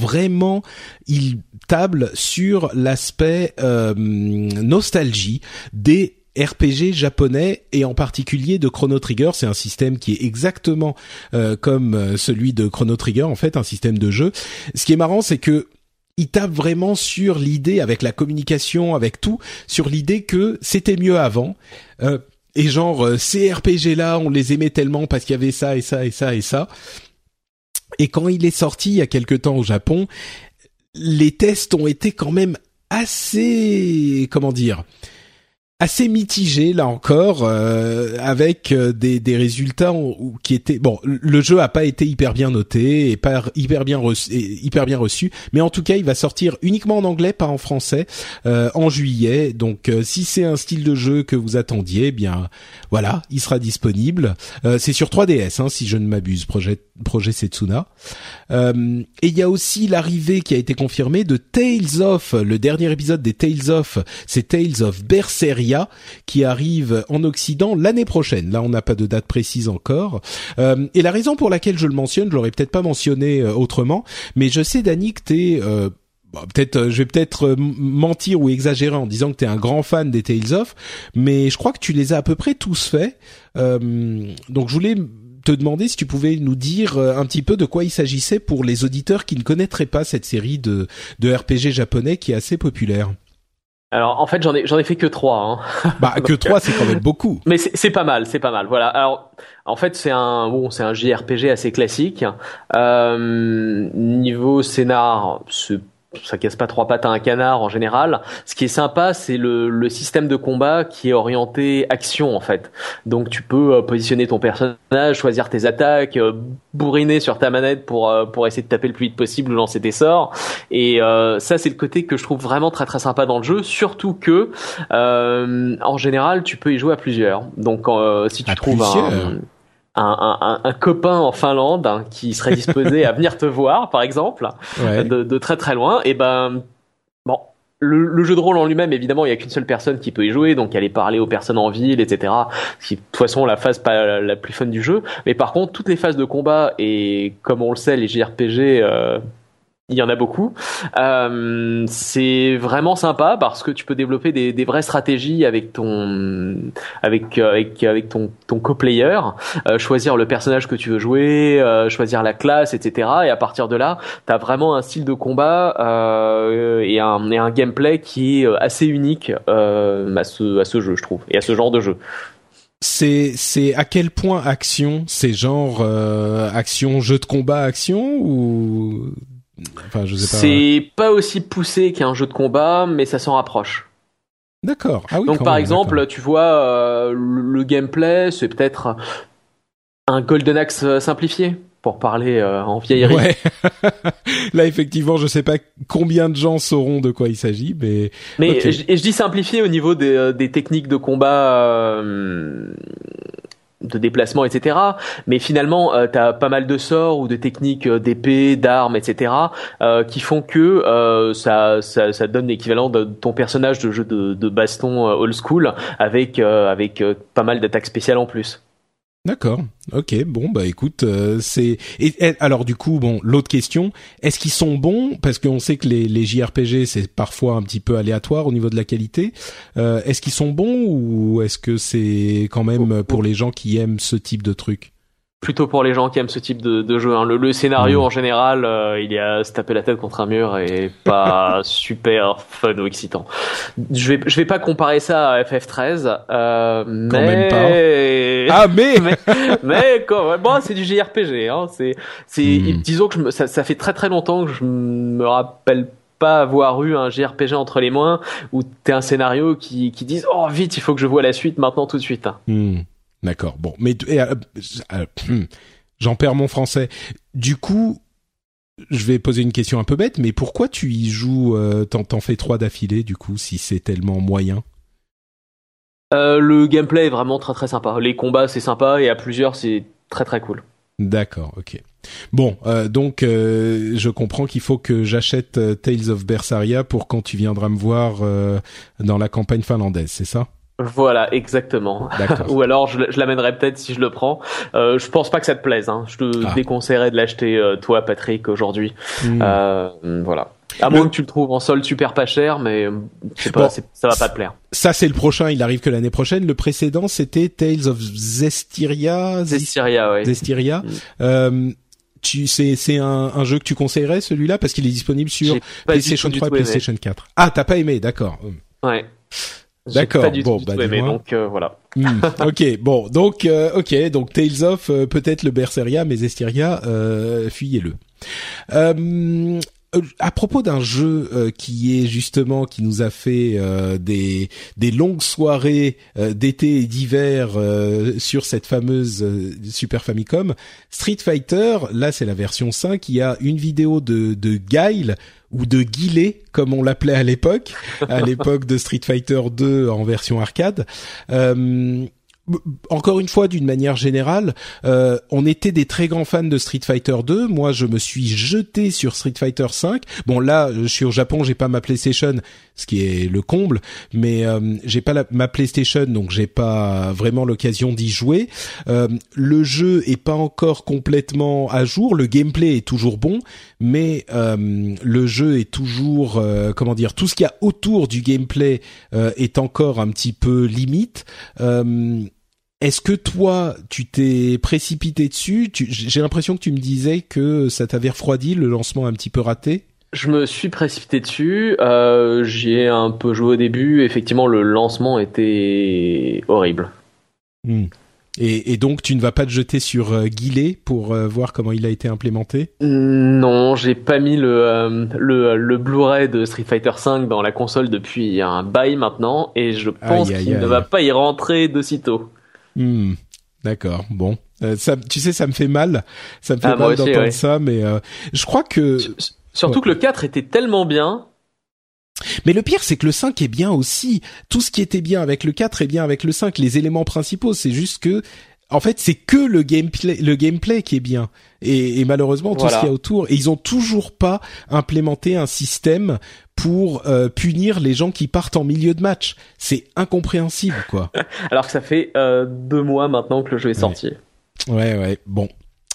tablent sur l'aspect nostalgie des RPG japonais, et en particulier de Chrono Trigger. C'est un système qui est exactement comme celui de Chrono Trigger, en fait, un système de jeu. Ce qui est marrant, c'est que il tape vraiment sur l'idée, avec la communication, avec tout, sur l'idée que c'était mieux avant. Et genre, ces RPG-là, on les aimait tellement parce qu'il y avait ça et ça et ça et ça. Et quand il est sorti il y a quelque temps au Japon, les tests ont été quand même assez, assez mitigé là encore, avec des résultats qui étaient bon. Le jeu a pas été hyper bien noté et pas hyper bien reçu, mais en tout cas il va sortir uniquement en anglais, pas en français, en juillet. Donc si c'est un style de jeu que vous attendiez, eh bien voilà, il sera disponible. C'est sur 3DS, hein, si je ne m'abuse, projet Setsuna. Et il y a aussi l'arrivée qui a été confirmée de Tales of, le dernier épisode des Tales of, c'est Tales of Berseria, qui arrive en Occident l'année prochaine. Là, on n'a pas de date précise encore. Et la raison pour laquelle je le mentionne, je l'aurais peut-être pas mentionné autrement, mais je sais, Dany, que t'es... je vais peut-être mentir ou exagérer en disant que t'es un grand fan des Tales of, mais je crois que tu les as à peu près tous faits. Donc je voulais te demander si tu pouvais nous dire un petit peu de quoi il s'agissait pour les auditeurs qui ne connaîtraient pas cette série de RPG japonais qui est assez populaire. Alors en fait j'en ai fait que 3. Hein. Que 3 c'est quand même beaucoup. Mais c'est pas mal. Voilà. Alors en fait c'est un JRPG assez classique. Niveau scénar, ça casse pas 3 pattes à un canard en général. Ce qui est sympa, c'est le système de combat qui est orienté action en fait. Donc tu peux positionner ton personnage, choisir tes attaques, bourriner sur ta manette pour essayer de taper le plus vite possible ou lancer tes sorts. Et ça c'est le côté que je trouve vraiment très très sympa dans le jeu, surtout que en général tu peux y jouer à plusieurs. Donc si tu trouves un copain en Finlande qui serait disposé à venir te voir, par exemple, ouais, de très très loin, et ben bon, le jeu de rôle en lui-même, évidemment, il y a qu'une seule personne qui peut y jouer, donc aller parler aux personnes en ville, etc. C'est de toute façon la phase pas la plus fun du jeu. Mais par contre, toutes les phases de combat, et comme on le sait, les JRPG Il y en a beaucoup. C'est vraiment sympa parce que tu peux développer des vraies stratégies avec ton co-player, choisir le personnage que tu veux jouer, choisir la classe, etc. Et à partir de là, t'as vraiment un style de combat et un gameplay qui est assez unique à ce jeu, je trouve, et à ce genre de jeu. C'est à quel point action? C'est genre action, jeu de combat, action ou enfin, je sais pas. C'est pas aussi poussé qu'un jeu de combat, mais ça s'en rapproche. D'accord. Ah oui. Donc par même, exemple, d'accord. tu vois, le gameplay, c'est peut-être un Golden Axe simplifié, pour parler en vieillerie. Ouais. Là, effectivement, je sais pas combien de gens sauront de quoi il s'agit, mais. Mais okay. je dis simplifié au niveau des techniques de combat. De déplacement, etc. Mais finalement, t'as pas mal de sorts ou de techniques d'épée, d'armes, etc. Qui font que ça donne l'équivalent de ton personnage de jeu de baston old school avec pas mal d'attaques spéciales en plus. D'accord. Ok. Bon, bah écoute, alors du coup, bon, l'autre question, est-ce qu'ils sont bons? Parce qu'on sait que les JRPG c'est parfois un petit peu aléatoire au niveau de la qualité. Est-ce qu'ils sont bons ou est-ce que c'est quand même pour les gens qui aiment ce type de truc? Plutôt pour les gens qui aiment ce type de jeu. Hein. Le scénario en général, il y a se taper la tête contre un mur et pas super fun ou excitant. Je vais pas comparer ça à FF13, mais même pas. Ah mais quand bon, c'est du JRPG. Hein. Disons que ça fait très très longtemps que je me rappelle pas avoir eu un JRPG entre les mains où t'es un scénario qui disent oh vite il faut que je vois la suite maintenant tout de suite. D'accord. Bon, mais j'en perds mon français. Du coup, je vais poser une question un peu bête, mais pourquoi tu y joues t'en fais 3 d'affilée du coup si c'est tellement moyen? Le gameplay est vraiment très très sympa. Les combats c'est sympa et à plusieurs c'est très très cool. D'accord, ok. Bon, donc je comprends qu'il faut que j'achète Tales of Berseria pour quand tu viendras me voir dans la campagne finlandaise, c'est ça? Voilà, exactement. Ou alors je l'amènerai peut-être si je le prends. Je pense pas que ça te plaise. Hein. Je te déconseillerais de l'acheter toi, Patrick, aujourd'hui. Voilà. À moins que tu le trouves en solde super pas cher, mais ça va pas te plaire. Ça c'est le prochain. Il arrive que l'année prochaine. Le précédent c'était Tales of Zestiria. Zestiria, ouais. Zestiria. C'est un jeu que tu conseillerais celui-là parce qu'il est disponible sur PlayStation 3 et PlayStation 4. Ah, t'as pas aimé, d'accord. Ouais. D'accord. Pas du bon, tout bah aimé, donc voilà. Ok. Bon, donc donc Tales of peut-être le Berseria, mais Zestiria, fuyez-le. À propos d'un jeu qui nous a fait des longues soirées d'été et d'hiver sur cette fameuse Super Famicom, Street Fighter, là c'est la version 5, il y a une vidéo de Guile ou de Guillet comme on l'appelait à l'époque de Street Fighter 2 en version arcade. Encore une fois, d'une manière générale, on était des très grands fans de Street Fighter 2. Moi, je me suis jeté sur Street Fighter 5. Bon, là, je suis au Japon, j'ai pas ma PlayStation, ce qui est le comble, mais j'ai pas ma PlayStation, donc j'ai pas vraiment l'occasion d'y jouer. Le jeu est pas encore complètement à jour. Le gameplay est toujours bon, mais le jeu est toujours, tout ce qu'il y a autour du gameplay est encore un petit peu limite. Est-ce que toi, tu t'es précipité dessus? J'ai l'impression que tu me disais que ça t'avait refroidi, le lancement un petit peu raté. Je me suis précipité dessus. J'y ai un peu joué au début. Effectivement, le lancement était horrible. Et donc, tu ne vas pas te jeter sur Guillet pour voir comment il a été implémenté? Non, j'ai pas mis le Blu-ray de Street Fighter V dans la console depuis un bail maintenant, et je pense qu'il ne va pas y rentrer de sitôt. D'accord, bon. Ça, tu sais, ça me fait mal. Ça me fait mal aussi, d'entendre ça, mais je crois que... Surtout que le 4 était tellement bien. Mais le pire, c'est que le 5 est bien aussi. Tout ce qui était bien avec le 4 est bien avec le 5. Les éléments principaux, c'est juste que... En fait, c'est que le gameplay qui est bien. Et malheureusement, tout ce qu'il y a autour... Et ils ont toujours pas implémenté un système pour punir les gens qui partent en milieu de match. C'est incompréhensible, quoi. Alors que ça fait 2 mois maintenant que le jeu est sorti. Ouais, bon.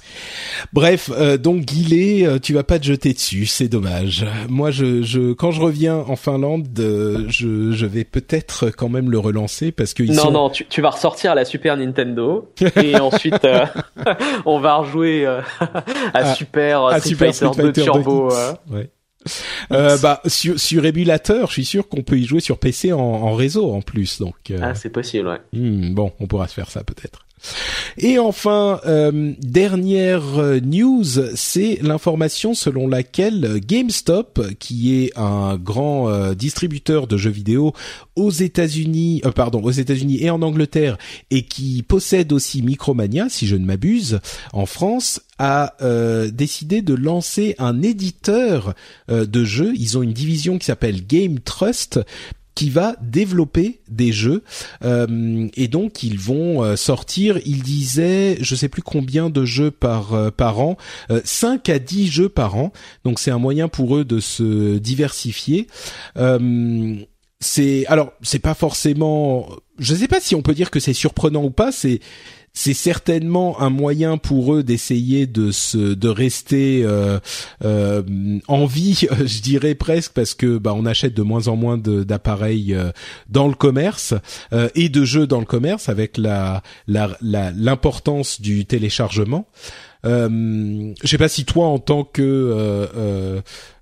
Bref, donc Guillet, tu vas pas te jeter dessus, c'est dommage. Moi, quand je reviens en Finlande, je vais peut-être quand même le relancer parce que non, tu vas ressortir la Super Nintendo et ensuite on va rejouer à Super Street Fighter 2 Turbo. Ouais. Sur émulateur, je suis sûr qu'on peut y jouer sur PC en réseau en plus. Donc c'est possible, ouais. Bon, on pourra se faire ça peut-être. Et enfin, dernière news, c'est l'information selon laquelle GameStop, qui est un grand distributeur de jeux vidéo aux États-Unis et en Angleterre, et qui possède aussi Micromania, si je ne m'abuse, en France, a décidé de lancer un éditeur de jeux. Ils ont une division qui s'appelle Game Trust, qui va développer des jeux et donc ils vont sortir, il disait, je sais plus combien de jeux par an, 5 à 10 jeux par an. Donc c'est un moyen pour eux de se diversifier. C'est pas forcément, je sais pas si on peut dire que c'est surprenant ou pas, c'est certainement un moyen pour eux d'essayer de rester en vie, je dirais presque, parce que on achète de moins en moins d'appareils dans le commerce et de jeux dans le commerce avec l'importance du téléchargement. Je sais pas si toi en tant que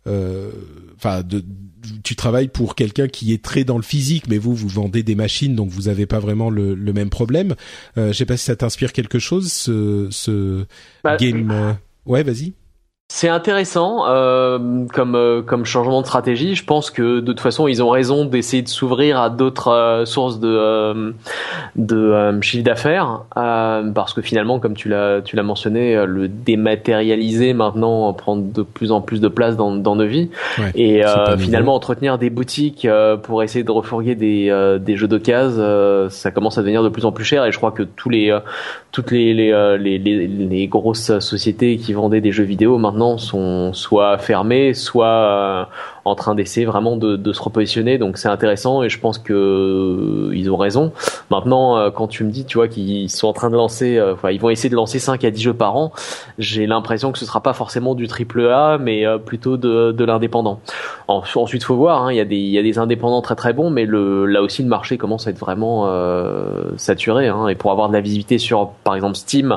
tu travailles pour quelqu'un qui est très dans le physique, mais vous vendez des machines, donc vous avez pas vraiment le même problème. Je sais pas si ça t'inspire quelque chose, ce game. Ouais, vas-y. C'est intéressant comme changement de stratégie. Je pense que de toute façon ils ont raison d'essayer de s'ouvrir à d'autres sources de chiffre d'affaires parce que finalement, comme tu l'as mentionné, le dématérialisé maintenant prend de plus en plus de place dans nos vies. Ouais, et finalement entretenir des boutiques pour essayer de refourguer des jeux d'occasion, ça commence à devenir de plus en plus cher. Et je crois que toutes les grosses sociétés qui vendaient des jeux vidéo maintenant sont soit fermés, soit en train d'essayer vraiment de se repositionner. Donc c'est intéressant et je pense que ils ont raison. Maintenant, quand tu me dis, tu vois, qu'ils sont en train de lancer, ils vont essayer de lancer 5 à 10 jeux par an, j'ai l'impression que ce sera pas forcément du AAA, mais plutôt de l'indépendant. Ensuite, faut voir, hein, il y a des indépendants très très bons, mais là aussi le marché commence à être vraiment saturé, hein, et pour avoir de la visibilité sur, par exemple, Steam,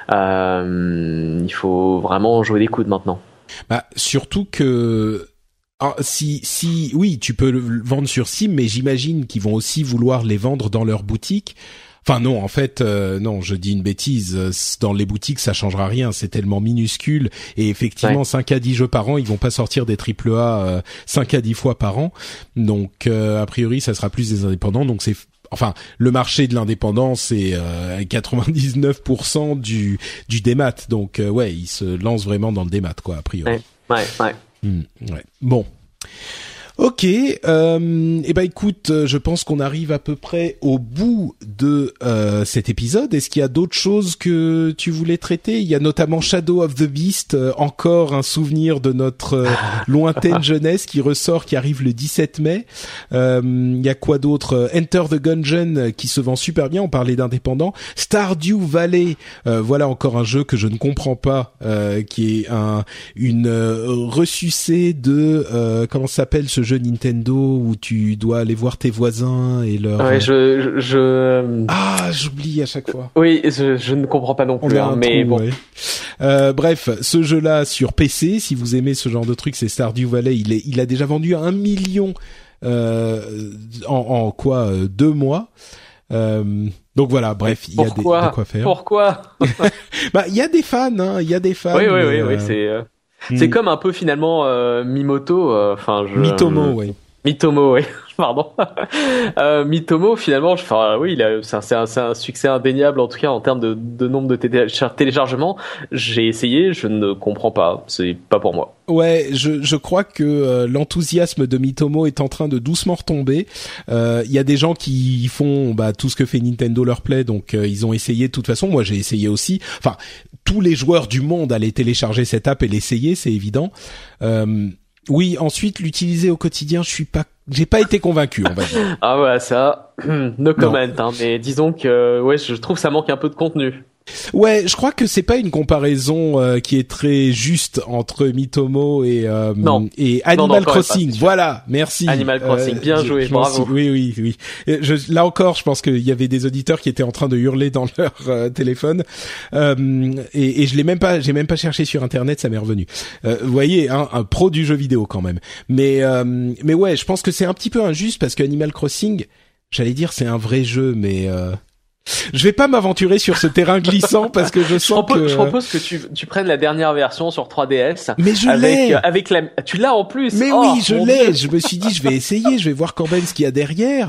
il faut vraiment jouer des coudes maintenant. Surtout que oui, tu peux le vendre sur Steam, mais j'imagine qu'ils vont aussi vouloir les vendre dans leur boutique. Enfin non, en fait, non, je dis une bêtise. Dans les boutiques, ça changera rien. C'est tellement minuscule. Et effectivement, 5 à 10 jeux par an, ils vont pas sortir des AAA 5 à 10 fois par an. Donc, a priori, ça sera plus des indépendants. Donc, le marché de l'indépendant, c'est 99% du démat. Donc, ils se lancent vraiment dans le démat, quoi, a priori. Ouais. Bon. Ok, écoute, je pense qu'on arrive à peu près au bout de cet épisode. Est-ce qu'il y a d'autres choses que tu voulais traiter ? Il y a notamment Shadow of the Beast, encore un souvenir de notre lointaine jeunesse qui arrive le 17 mai. Il y a quoi d'autre ? Enter the Gungeon qui se vend super bien, on parlait d'indépendant. Stardew Valley, voilà encore un jeu que je ne comprends pas, qui est une ressucée de comment ça s'appelle ce jeu Nintendo où tu dois aller voir tes voisins et leur... Ouais, j'oublie à chaque fois. Oui, je ne comprends pas non plus, mais bon. Ouais. Bref, ce jeu-là sur PC, si vous aimez ce genre de truc, c'est Stardew Valley. Il a déjà vendu 1 million en 2 mois. Donc voilà, bref, il y a de quoi faire. Pourquoi il y a des fans, hein, il y a des fans. Oui, c'est comme un peu finalement Mimoto, Mitomo, oui. Mitomo, oui. Pardon. Mitomo, finalement, c'est un succès indéniable, en tout cas en termes de nombre de téléchargements. J'ai essayé, je ne comprends pas. C'est pas pour moi. Ouais, je crois que l'enthousiasme de Mitomo est en train de doucement retomber. Il y a des gens qui font tout ce que fait Nintendo leur plaît, donc ils ont essayé de toute façon. Moi, j'ai essayé aussi. Enfin, tous les joueurs du monde allaient télécharger cette app et l'essayer, c'est évident. Oui, ensuite l'utiliser au quotidien, j'ai pas été convaincu, on va dire. Ah ouais, ça, no comment, hein, mais disons que je trouve que ça manque un peu de contenu. Ouais, je crois que c'est pas une comparaison qui est très juste entre Miitomo et Animal Crossing. Voilà, merci. Animal Crossing, bien joué, bravo. Oui. Là encore, je pense qu'il y avait des auditeurs qui étaient en train de hurler dans leur téléphone, et j'ai même pas cherché sur internet, ça m'est revenu. Vous voyez, hein, un pro du jeu vidéo quand même. Mais ouais, je pense que c'est un petit peu injuste parce que Animal Crossing, j'allais dire c'est un vrai jeu, mais je vais pas m'aventurer sur ce terrain glissant parce que je propose que tu prennes la dernière version sur 3DS. Mais je l'ai. Tu l'as en plus. Mais oui, je l'ai. Dieu. Je me suis dit, je vais essayer, je vais voir quand même ce qu'il y a derrière.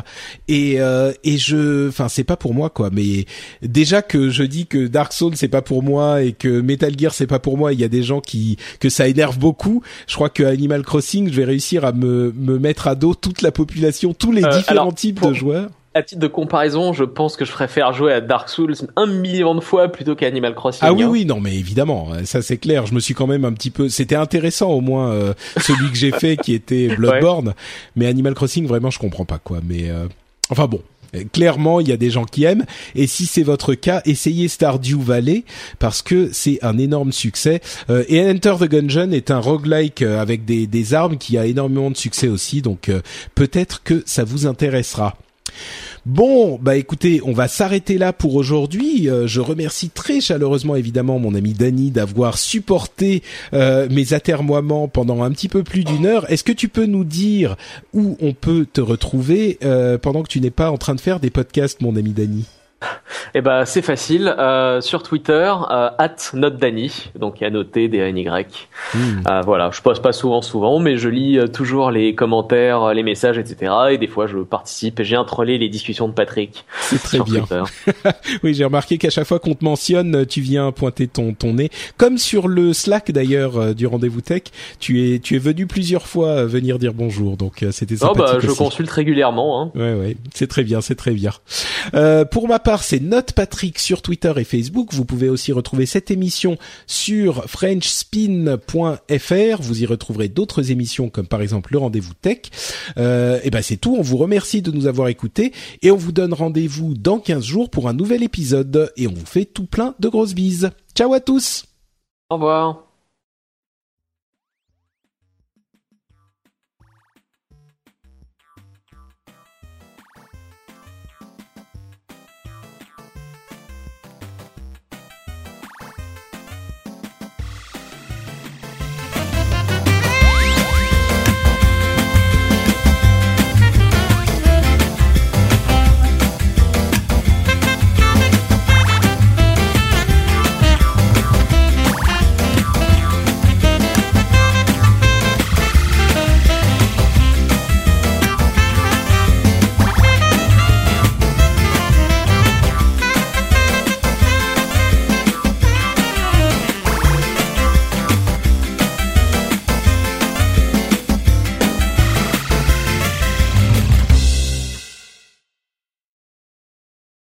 Enfin, c'est pas pour moi, quoi. Mais déjà que je dis que Dark Souls c'est pas pour moi et que Metal Gear c'est pas pour moi, il y a des gens que ça énerve beaucoup. Je crois que Animal Crossing, je vais réussir à me mettre à dos toute la population, tous les différents types de joueurs. À titre de comparaison, je pense que je préfère jouer à Dark Souls 1 million de fois plutôt qu'à Animal Crossing. Ah oui, non, mais évidemment, ça c'est clair. Je me suis quand même un petit peu, c'était intéressant au moins celui que j'ai fait qui était Bloodborne, ouais. Mais Animal Crossing vraiment je comprends pas quoi. Mais enfin bon. Clairement, il y a des gens qui aiment, et si c'est votre cas, essayez Stardew Valley parce que c'est un énorme succès. Et Enter the Gungeon est un roguelike avec des armes qui a énormément de succès aussi, donc peut-être que ça vous intéressera. Bon, bah écoutez, on va s'arrêter là pour aujourd'hui. Je remercie très chaleureusement évidemment mon ami Dany d'avoir supporté mes atermoiements pendant un petit peu plus d'une heure. Est-ce que tu peux nous dire où on peut te retrouver pendant que tu n'es pas en train de faire des podcasts, mon ami Dany ? Eh ben c'est facile, sur Twitter @notedany, donc à noter DANY. Voilà, je poste pas souvent, mais je lis toujours les commentaires, les messages, etc. Et des fois je participe. J'ai introllé les discussions de Patrick. C'est très sur bien. Twitter. Oui, j'ai remarqué qu'à chaque fois qu'on te mentionne, tu viens pointer ton nez, comme sur le Slack d'ailleurs du Rendez-vous Tech. Tu es venu plusieurs fois venir dire bonjour, donc c'était sympathique. Je consulte régulièrement. Hein. Ouais, c'est très bien. Pour ma part, c'est NotePatrick sur Twitter et Facebook. Vous pouvez aussi retrouver cette émission sur frenchspin.fr. Vous y retrouverez d'autres émissions comme par exemple le Rendez-vous Tech. Et ben c'est tout. On vous remercie de nous avoir écoutés et on vous donne rendez-vous dans 15 jours pour un nouvel épisode et on vous fait tout plein de grosses bises. Ciao à tous. Au revoir.